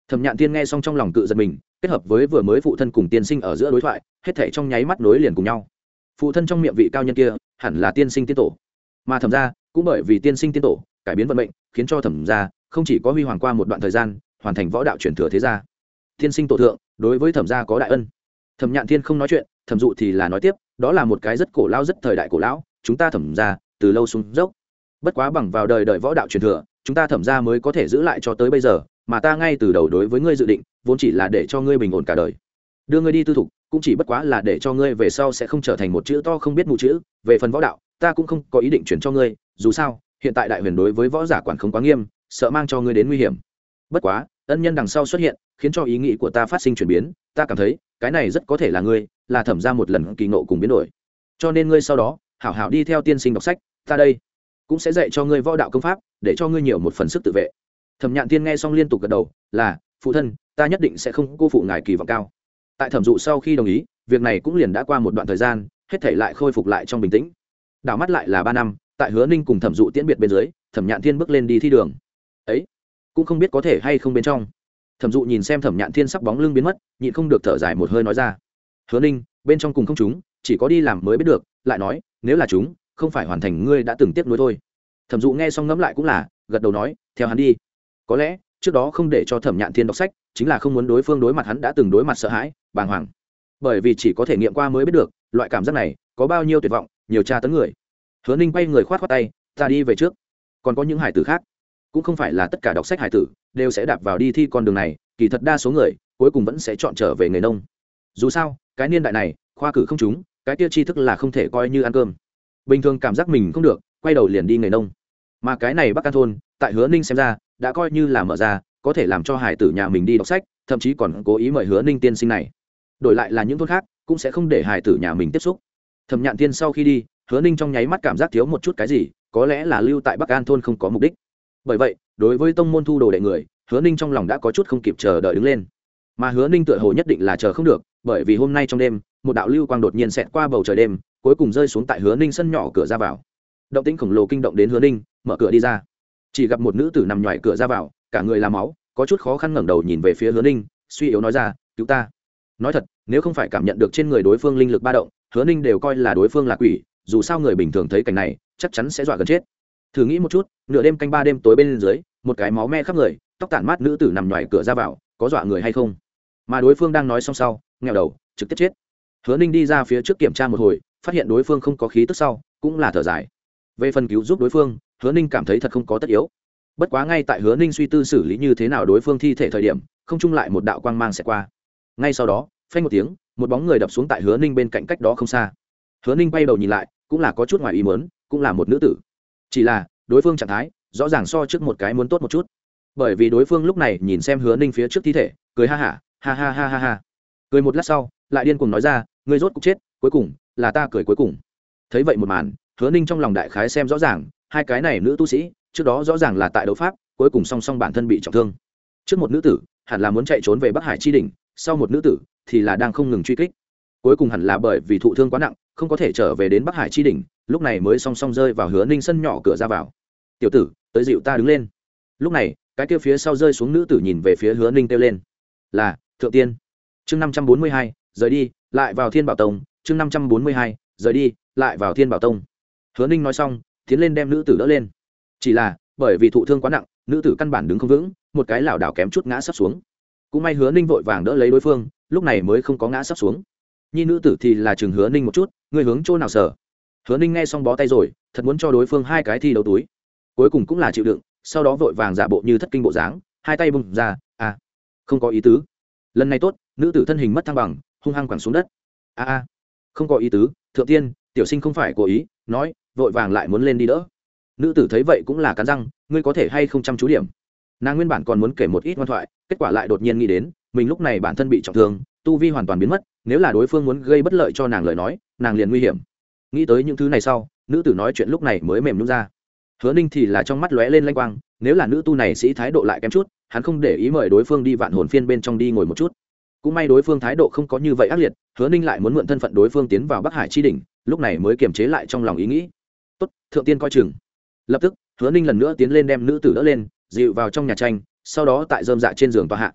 A: Thẩm Nhạn Tiên nghe xong trong lòng cự giật mình, kết hợp với vừa mới phụ thân cùng tiên sinh ở giữa đối thoại, hết thảy trong nháy mắt nối liền cùng nhau. Phụ thân trong miệng vị cao nhân kia hẳn là tiên sinh tiên tổ, mà thẩm gia cũng bởi vì tiên sinh tiên tổ cải biến vận mệnh, khiến cho thẩm gia không chỉ có huy hoàng qua một đoạn thời gian, hoàn thành võ đạo truyền thừa thế gia. Tiên sinh tổ thượng đối với thẩm gia có đại ân. Thẩm Nhạn Thiên không nói chuyện, Thẩm Dụ thì là nói tiếp, đó là một cái rất cổ lão rất thời đại cổ lão, chúng ta thẩm gia từ lâu xuống dốc. Bất quá bằng vào đời đời võ đạo truyền thừa, chúng ta thẩm gia mới có thể giữ lại cho tới bây giờ, mà ta ngay từ đầu đối với ngươi dự định vốn chỉ là để cho ngươi bình ổn cả đời, đưa ngươi đi tư thục cũng chỉ bất quá là để cho ngươi về sau sẽ không trở thành một chữ to không biết mù chữ. Về phần võ đạo ta cũng không có ý định chuyển cho ngươi, dù sao hiện tại đại huyền đối với võ giả quản không quá nghiêm, sợ mang cho ngươi đến nguy hiểm. Bất quá ân nhân đằng sau xuất hiện, khiến cho ý nghĩ của ta phát sinh chuyển biến, ta cảm thấy cái này rất có thể là ngươi, là thẩm ra một lần kỳ ngộ cùng biến đổi, cho nên ngươi sau đó hảo hảo đi theo tiên sinh đọc sách, ta đây cũng sẽ dạy cho ngươi võ đạo công pháp, để cho ngươi nhiều một phần sức tự vệ. Thẩm Nhạn Tiên nghe xong liên tục gật đầu, là phụ thân, ta nhất định sẽ không cô phụ ngài kỳ vọng cao. Tại Thẩm Dụ sau khi đồng ý, việc này cũng liền đã qua một đoạn thời gian, hết thảy lại khôi phục lại trong bình tĩnh. Đảo mắt lại là ba năm, tại Hứa Ninh cùng Thẩm Dụ tiễn biệt bên dưới, Thẩm Nhạn Thiên bước lên đi thi đường. Ấy, cũng không biết có thể hay không bên trong. Thẩm Dụ nhìn xem Thẩm Nhạn Thiên sắc bóng lưng biến mất, nhịn không được thở dài một hơi nói ra: Hứa Ninh, bên trong cùng không chúng, chỉ có đi làm mới biết được, lại nói, nếu là chúng, không phải hoàn thành ngươi đã từng tiếp nối thôi. Thẩm Dụ nghe xong ngẫm lại cũng là, gật đầu nói, theo hắn đi. Có lẽ trước đó không để cho Thẩm Nhạn Thiên đọc sách, chính là không muốn đối phương đối mặt hắn đã từng đối mặt sợ hãi, bàng hoàng. Bởi vì chỉ có thể nghiệm qua mới biết được, loại cảm giác này có bao nhiêu tuyệt vọng, nhiều tra tấn người. Hứa Ninh quay người khoát khoát tay, ta đi về trước. Còn có những hải tử khác, cũng không phải là tất cả đọc sách hải tử đều sẽ đạp vào đi thi con đường này, kỳ thật đa số người cuối cùng vẫn sẽ chọn trở về nghề nông. Dù sao cái niên đại này khoa cử không trúng, cái tiêu tri thức là không thể coi như ăn cơm. Bình thường cảm giác mình không được, quay đầu liền đi nghề nông. Mà cái này Bắc An thôn tại Hứa Ninh xem ra đã coi như là mở ra, có thể làm cho hải tử nhà mình đi đọc sách, thậm chí còn cố ý mời Hứa Ninh tiên sinh này. Đổi lại là những thôn khác cũng sẽ không để hải tử nhà mình tiếp xúc. Thẩm Nhạn Tiên sau khi đi, Hứa Ninh trong nháy mắt cảm giác thiếu một chút cái gì, có lẽ là lưu tại Bắc An thôn không có mục đích. Bởi vậy đối với tông môn thu đồ đệ người, Hứa Ninh trong lòng đã có chút không kịp chờ đợi đứng lên. Mà Hứa Ninh tựa hồ nhất định là chờ không được, bởi vì hôm nay trong đêm một đạo lưu quang đột nhiên xẹt qua bầu trời đêm, cuối cùng rơi xuống tại Hứa Ninh sân nhỏ cửa ra vào. Động tĩnh khổng lồ kinh động đến Hứa Ninh, mở cửa đi ra, chỉ gặp một nữ tử nằm ngoài cửa ra vào, cả người là máu, có chút khó khăn ngẩng đầu nhìn về phía Hứa Ninh, suy yếu nói ra, cứu ta. Nói thật, nếu không phải cảm nhận được trên người đối phương linh lực ba động, Hứa Ninh đều coi là đối phương là quỷ, dù sao người bình thường thấy cảnh này chắc chắn sẽ dọa gần chết. Thử nghĩ một chút, nửa đêm canh ba đêm tối bên dưới, một cái máu me khắp người, tóc tản mát nữ tử nằm ngoài cửa ra vào, có dọa người hay không? Mà đối phương đang nói xong sau, nghèo đầu trực tiếp chết. Hứa Ninh đi ra phía trước kiểm tra một hồi, phát hiện đối phương không có khí tức sau, cũng là thở dài. Về phần cứu giúp đối phương, Hứa Ninh cảm thấy thật không có tất yếu. Bất quá ngay tại Hứa Ninh suy tư xử lý như thế nào đối phương thi thể thời điểm, không trung lại một đạo quang mang sẽ qua. Ngay sau đó, phanh một tiếng, một bóng người đập xuống tại Hứa Ninh bên cạnh cách đó không xa. Hứa Ninh quay đầu nhìn lại, cũng là có chút ngoài ý muốn, cũng là một nữ tử. Chỉ là đối phương trạng thái rõ ràng so trước một cái muốn tốt một chút, bởi vì đối phương lúc này nhìn xem Hứa Ninh phía trước thi thể, cười ha hả, ha ha ha ha ha. Cười một lát sau, lại điên cuồng nói ra, ngươi rốt cục chết, cuối cùng là ta cười cuối cùng. Thấy vậy một màn, Hứa Ninh trong lòng đại khái xem rõ ràng, hai cái này nữ tu sĩ trước đó rõ ràng là tại đấu pháp, cuối cùng song song bản thân bị trọng thương. Trước một nữ tử hẳn là muốn chạy trốn về Bắc Hải chi đỉnh, sau một nữ tử thì là đang không ngừng truy kích, cuối cùng hẳn là bởi vì thụ thương quá nặng, không có thể trở về đến Bắc Hải chi đỉnh, lúc này mới song song rơi vào Hứa Ninh sân nhỏ cửa ra vào. Tiểu tử, tới dịu ta đứng lên. Lúc này cái kia phía sau rơi xuống nữ tử nhìn về phía Hứa Ninh kêu lên, là thượng tiên. Chương năm trăm bốn mươi hai, rời đi lại vào Thiên Bảo Tông. Chương năm trăm bốn mươi hai, rời đi lại vào Thiên Bảo Tông. Hứa Ninh nói xong, tiến lên đem nữ tử đỡ lên. Chỉ là bởi vì thụ thương quá nặng, nữ tử căn bản đứng không vững, một cái lảo đảo kém chút ngã sắp xuống. Cũng may Hứa Ninh vội vàng đỡ lấy đối phương, lúc này mới không có ngã sắp xuống. Nhi nữ tử thì là chừng Hứa Ninh một chút, ngươi hướng chỗ nào sở? Hứa Ninh nghe xong bó tay rồi, thật muốn cho đối phương hai cái thi đấu túi, cuối cùng cũng là chịu đựng, sau đó vội vàng giả bộ như thất kinh bộ dáng, hai tay bung ra, à, không có ý tứ. Lần này tốt, nữ tử thân hình mất thăng bằng, hung hăng quẳng xuống đất. A a, không có ý tứ, thượng tiên, tiểu sinh không phải cố ý, nói, vội vàng lại muốn lên đi đỡ. Nữ tử thấy vậy cũng là cắn răng, ngươi có thể hay không chăm chú điểm. Nàng nguyên bản còn muốn kể một ít ngoan thoại, kết quả lại đột nhiên nghĩ đến, mình lúc này bản thân bị trọng thương, tu vi hoàn toàn biến mất, nếu là đối phương muốn gây bất lợi cho nàng lời nói, nàng liền nguy hiểm. Nghĩ tới những thứ này sau, nữ tử nói chuyện lúc này mới mềm nhũn ra. Hứa Ninh thì là trong mắt lóe lên lanh quang, nếu là nữ tu này sĩ thái độ lại kém chút, hắn không để ý mời đối phương đi vạn hồn phiên bên trong đi ngồi một chút. Cũng may đối phương thái độ không có như vậy ác liệt, Hứa Ninh lại muốn mượn thân phận đối phương tiến vào Bắc Hải chi đỉnh, lúc này mới kiềm chế lại trong lòng ý nghĩ. Tốt, thượng tiên coi chừng. Lập tức, Hứa Ninh lần nữa tiến lên đem nữ tử đỡ lên, dịu vào trong nhà tranh, sau đó tại rơm dạ trên giường tòa hạ.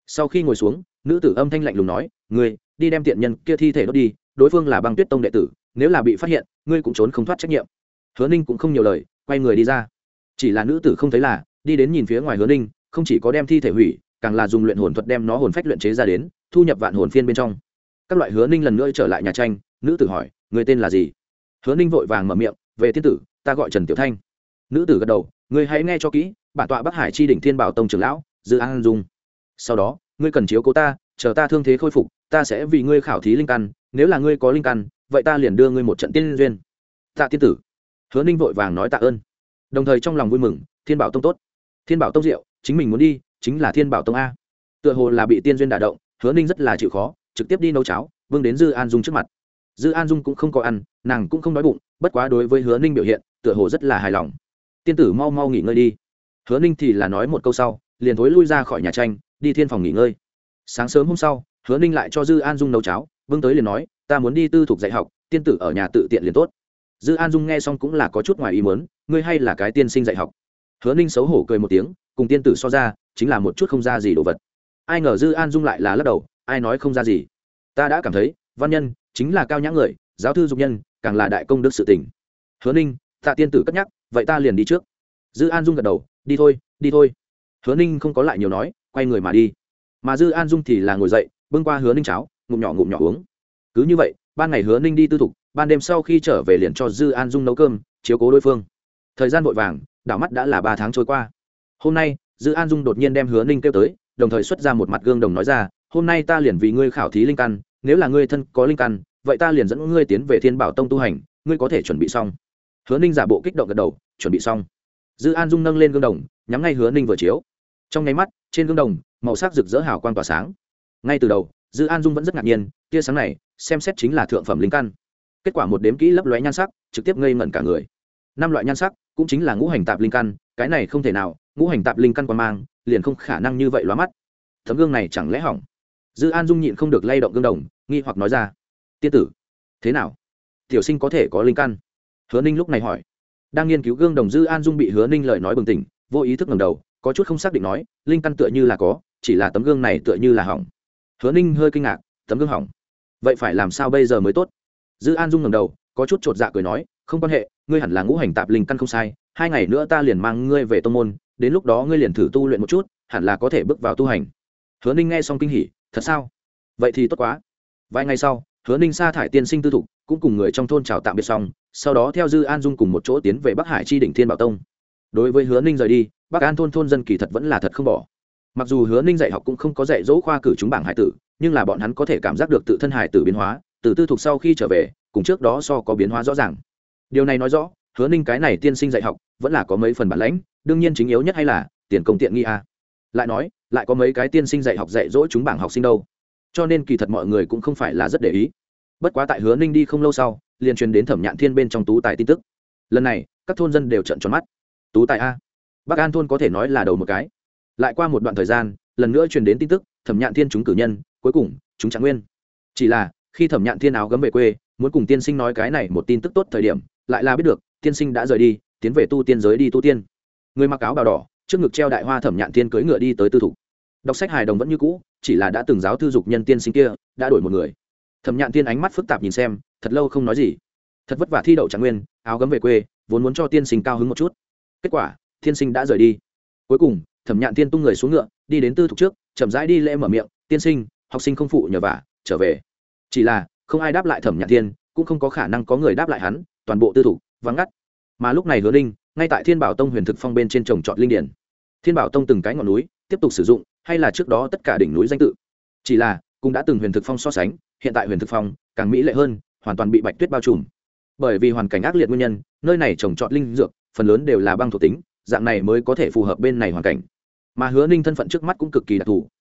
A: Sau khi ngồi xuống, nữ tử âm thanh lạnh lùng nói, ngươi đi đem tiện nhân kia thi thể đốt đi, đối phương là Băng Tuyết Tông đệ tử, nếu là bị phát hiện ngươi cũng trốn không thoát trách nhiệm. Hứa Ninh cũng không nhiều lời, quay người đi ra. Chỉ là nữ tử không thấy là, đi đến nhìn phía ngoài Hứa Ninh, không chỉ có đem thi thể hủy, càng là dùng luyện hồn thuật đem nó hồn phách luyện chế ra đến, thu nhập vạn hồn phiên bên trong. Các loại Hứa Ninh lần nữa trở lại nhà tranh, nữ tử hỏi, người tên là gì? Hứa Ninh vội vàng mở miệng, về tiên tử, ta gọi Trần Tiểu Thanh. Nữ tử gật đầu, ngươi hãy nghe cho kỹ, bản tọa Bắc Hải chi đỉnh Thiên Bảo Tông trưởng lão Dư An Dung. Sau đó ngươi cần chiếu cố ta, chờ ta thương thế khôi phục, ta sẽ vì ngươi khảo thí linh căn, nếu là ngươi có linh căn, vậy ta liền đưa ngươi một trận tiên duyên. Tạ tiên tử. Hứa Ninh vội vàng nói tạ ơn, đồng thời trong lòng vui mừng, Thiên Bảo Tông tốt. Thiên Bảo Tông diệu, chính mình muốn đi chính là Thiên Bảo Tông a. Tựa hồ là bị tiên duyên đả động, Hứa Ninh rất là chịu khó, trực tiếp đi nấu cháo vương đến Dư An Dung trước mặt. Dư An Dung cũng không có ăn, nàng cũng không đói bụng, bất quá đối với Hứa Ninh biểu hiện tựa hồ rất là hài lòng. Tiên tử mau mau nghỉ ngơi đi. Hứa Ninh thì là nói một câu sau, liền thối lui ra khỏi nhà tranh, đi thiên phòng nghỉ ngơi. Sáng sớm hôm sau, Hứa Ninh lại cho Dư An Dung nấu cháo, vương tới liền nói, ta muốn đi tư thục dạy học, tiên tử ở nhà tự tiện liền tốt. Dư An Dung nghe xong cũng là có chút ngoài ý muốn, ngươi hay là cái tiên sinh dạy học? Hứa Ninh xấu hổ cười một tiếng, cùng tiên tử so ra, chính là một chút không ra gì đồ vật. Ai ngờ Dư An Dung lại là lắc đầu, ai nói không ra gì? Ta đã cảm thấy, văn nhân chính là cao nhã người, giáo thư dục nhân, càng là đại công đức sự tình. Hứa Ninh, tạ tiên tử cất nhắc, vậy ta liền đi trước. Dư An Dung gật đầu, đi thôi, đi thôi. Hứa Ninh không có lại nhiều nói, quay người mà đi. Mà Dư An Dung thì là ngồi dậy, bưng qua Hứa Ninh cháo, ngụm nhỏ ngụm nhỏ uống. Cứ như vậy, ban ngày Hứa Ninh đi tư thục, ban đêm sau khi trở về liền cho Dư An Dung nấu cơm, chiếu cố đối phương. Thời gian vội vàng, đảo mắt đã là ba tháng trôi qua. Hôm nay, Dư An Dung đột nhiên đem Hứa Ninh kêu tới, đồng thời xuất ra một mặt gương đồng nói ra, hôm nay ta liền vì ngươi khảo thí linh căn, nếu là ngươi thân có linh căn, vậy ta liền dẫn ngươi tiến về Thiên Bảo Tông tu hành, ngươi có thể chuẩn bị xong. Hứa Ninh giả bộ kích động gật đầu, chuẩn bị xong. Dư An Dung nâng lên gương đồng, nhắm ngay Hứa Ninh vừa chiếu. Trong nháy mắt, trên gương đồng, màu sắc rực rỡ hào quang tỏa sáng. Ngay từ đầu, Dư An Dung vẫn rất ngạc nhiên, tia sáng này, xem xét chính là thượng phẩm linh căn. Kết quả một đếm kỹ lấp lóe nhan sắc, trực tiếp ngây ngẩn cả người. Năm loại nhan sắc, cũng chính là ngũ hành tạp linh căn, cái này không thể nào, ngũ hành tạp linh căn quan mang, liền không khả năng như vậy lóa mắt. Tấm gương này chẳng lẽ hỏng? Dư An Dung nhịn không được lay động gương đồng, nghi hoặc nói ra, tiên tử, thế nào? Tiểu sinh có thể có linh căn? Hứa Ninh lúc này hỏi. Đang nghiên cứu gương đồng, Dư An Dung bị Hứa Ninh lời nói bừng tỉnh, vô ý thức ngẩng đầu, có chút không xác định nói, linh căn tựa như là có, chỉ là tấm gương này tựa như là hỏng. Hứa Ninh hơi kinh ngạc, tấm gương hỏng, vậy phải làm sao bây giờ mới tốt? Dư An Dung ngẩng đầu, có chút chột dạ cười nói, không quan hệ, ngươi hẳn là ngũ hành tạp linh căn không sai, hai ngày nữa ta liền mang ngươi về tông môn, đến lúc đó ngươi liền thử tu luyện một chút, hẳn là có thể bước vào tu hành. Hứa Ninh nghe xong kinh hỉ, thật sao? Vậy thì tốt quá. Vài ngày sau, Hứa Ninh sa thải tiên sinh tư thục, cũng cùng người trong thôn chào tạm biệt xong, sau đó theo Dư An Dung cùng một chỗ tiến về Bắc Hải chi đỉnh Thiên Bảo Tông. Đối với Hứa Ninh rời đi, Bắc An thôn thôn dân kỳ thật vẫn là thật không bỏ. Mặc dù Hứa Ninh dạy học cũng không có dạy dỗ khoa cử chúng bảng hải tử, nhưng là bọn hắn có thể cảm giác được tự thân hải tử biến hóa, từ tư thục sau khi trở về, cùng trước đó so có biến hóa rõ ràng. Điều này nói rõ, Hứa Ninh cái này tiên sinh dạy học vẫn là có mấy phần bản lãnh, đương nhiên chính yếu nhất hay là tiền công tiện nghi a. Lại nói, lại có mấy cái tiên sinh dạy học dạy dỗ chúng bảng học sinh đâu. Cho nên kỳ thật mọi người cũng không phải là rất để ý. Bất quá tại Hứa Ninh đi không lâu sau, liền truyền đến Thẩm Nhạn Thiên bên trong tú tài tin tức. Lần này, các thôn dân đều trợn tròn mắt. Tú tài a? Bắc An thôn có thể nói là đầu một cái. Lại qua một đoạn thời gian, lần nữa truyền đến tin tức, Thẩm Nhạn Thiên chúng cử nhân, cuối cùng chúng Trạng Nguyên. Chỉ là, khi Thẩm Nhạn Thiên áo gấm về quê, muốn cùng tiên sinh nói cái này một tin tức tốt thời điểm, lại là biết được, tiên sinh đã rời đi, tiến về tu tiên giới đi tu tiên. Người mặc áo bào đỏ, trước ngực treo đại hoa Thẩm Nhạn Thiên cưỡi ngựa đi tới tư thủ. Đọc sách hài đồng vẫn như cũ, chỉ là đã từng giáo thư dục nhân tiên sinh kia, đã đổi một người. Thẩm Nhạn Thiên ánh mắt phức tạp nhìn xem, thật lâu không nói gì. Thật vất vả thi đậu Trạng Nguyên, áo gấm về quê, vốn muốn cho tiên sinh cao hứng một chút. Kết quả, tiên sinh đã rời đi. Cuối cùng, Thẩm Nhạn Thiên tung người xuống ngựa, đi đến tư thục trước, chậm rãi đi lễ mở miệng, "Tiên sinh, học sinh không phụ nhờ vả, trở về." Chỉ là, không ai đáp lại Thẩm Nhạn Thiên, cũng không có khả năng có người đáp lại hắn, toàn bộ tư thục vắng ngắt. Mà lúc này Hứa Ninh, ngay tại Thiên Bảo Tông Huyền Thực Phong bên trên trồng trọt linh điển. Thiên Bảo Tông từng cái ngọn núi, tiếp tục sử dụng, hay là trước đó tất cả đỉnh núi danh tự. Chỉ là, cũng đã từng Huyền Thực Phong so sánh, hiện tại Huyền Thực Phong càng mỹ lệ hơn, hoàn toàn bị bạch tuyết bao trùm. Bởi vì hoàn cảnh ác liệt nguyên nhân, nơi này trồng trọt linh dược, phần lớn đều là băng thuộc tính, dạng này mới có thể phù hợp bên này hoàn cảnh. Mà Hứa Ninh thân phận trước mắt cũng cực kỳ đặc thù,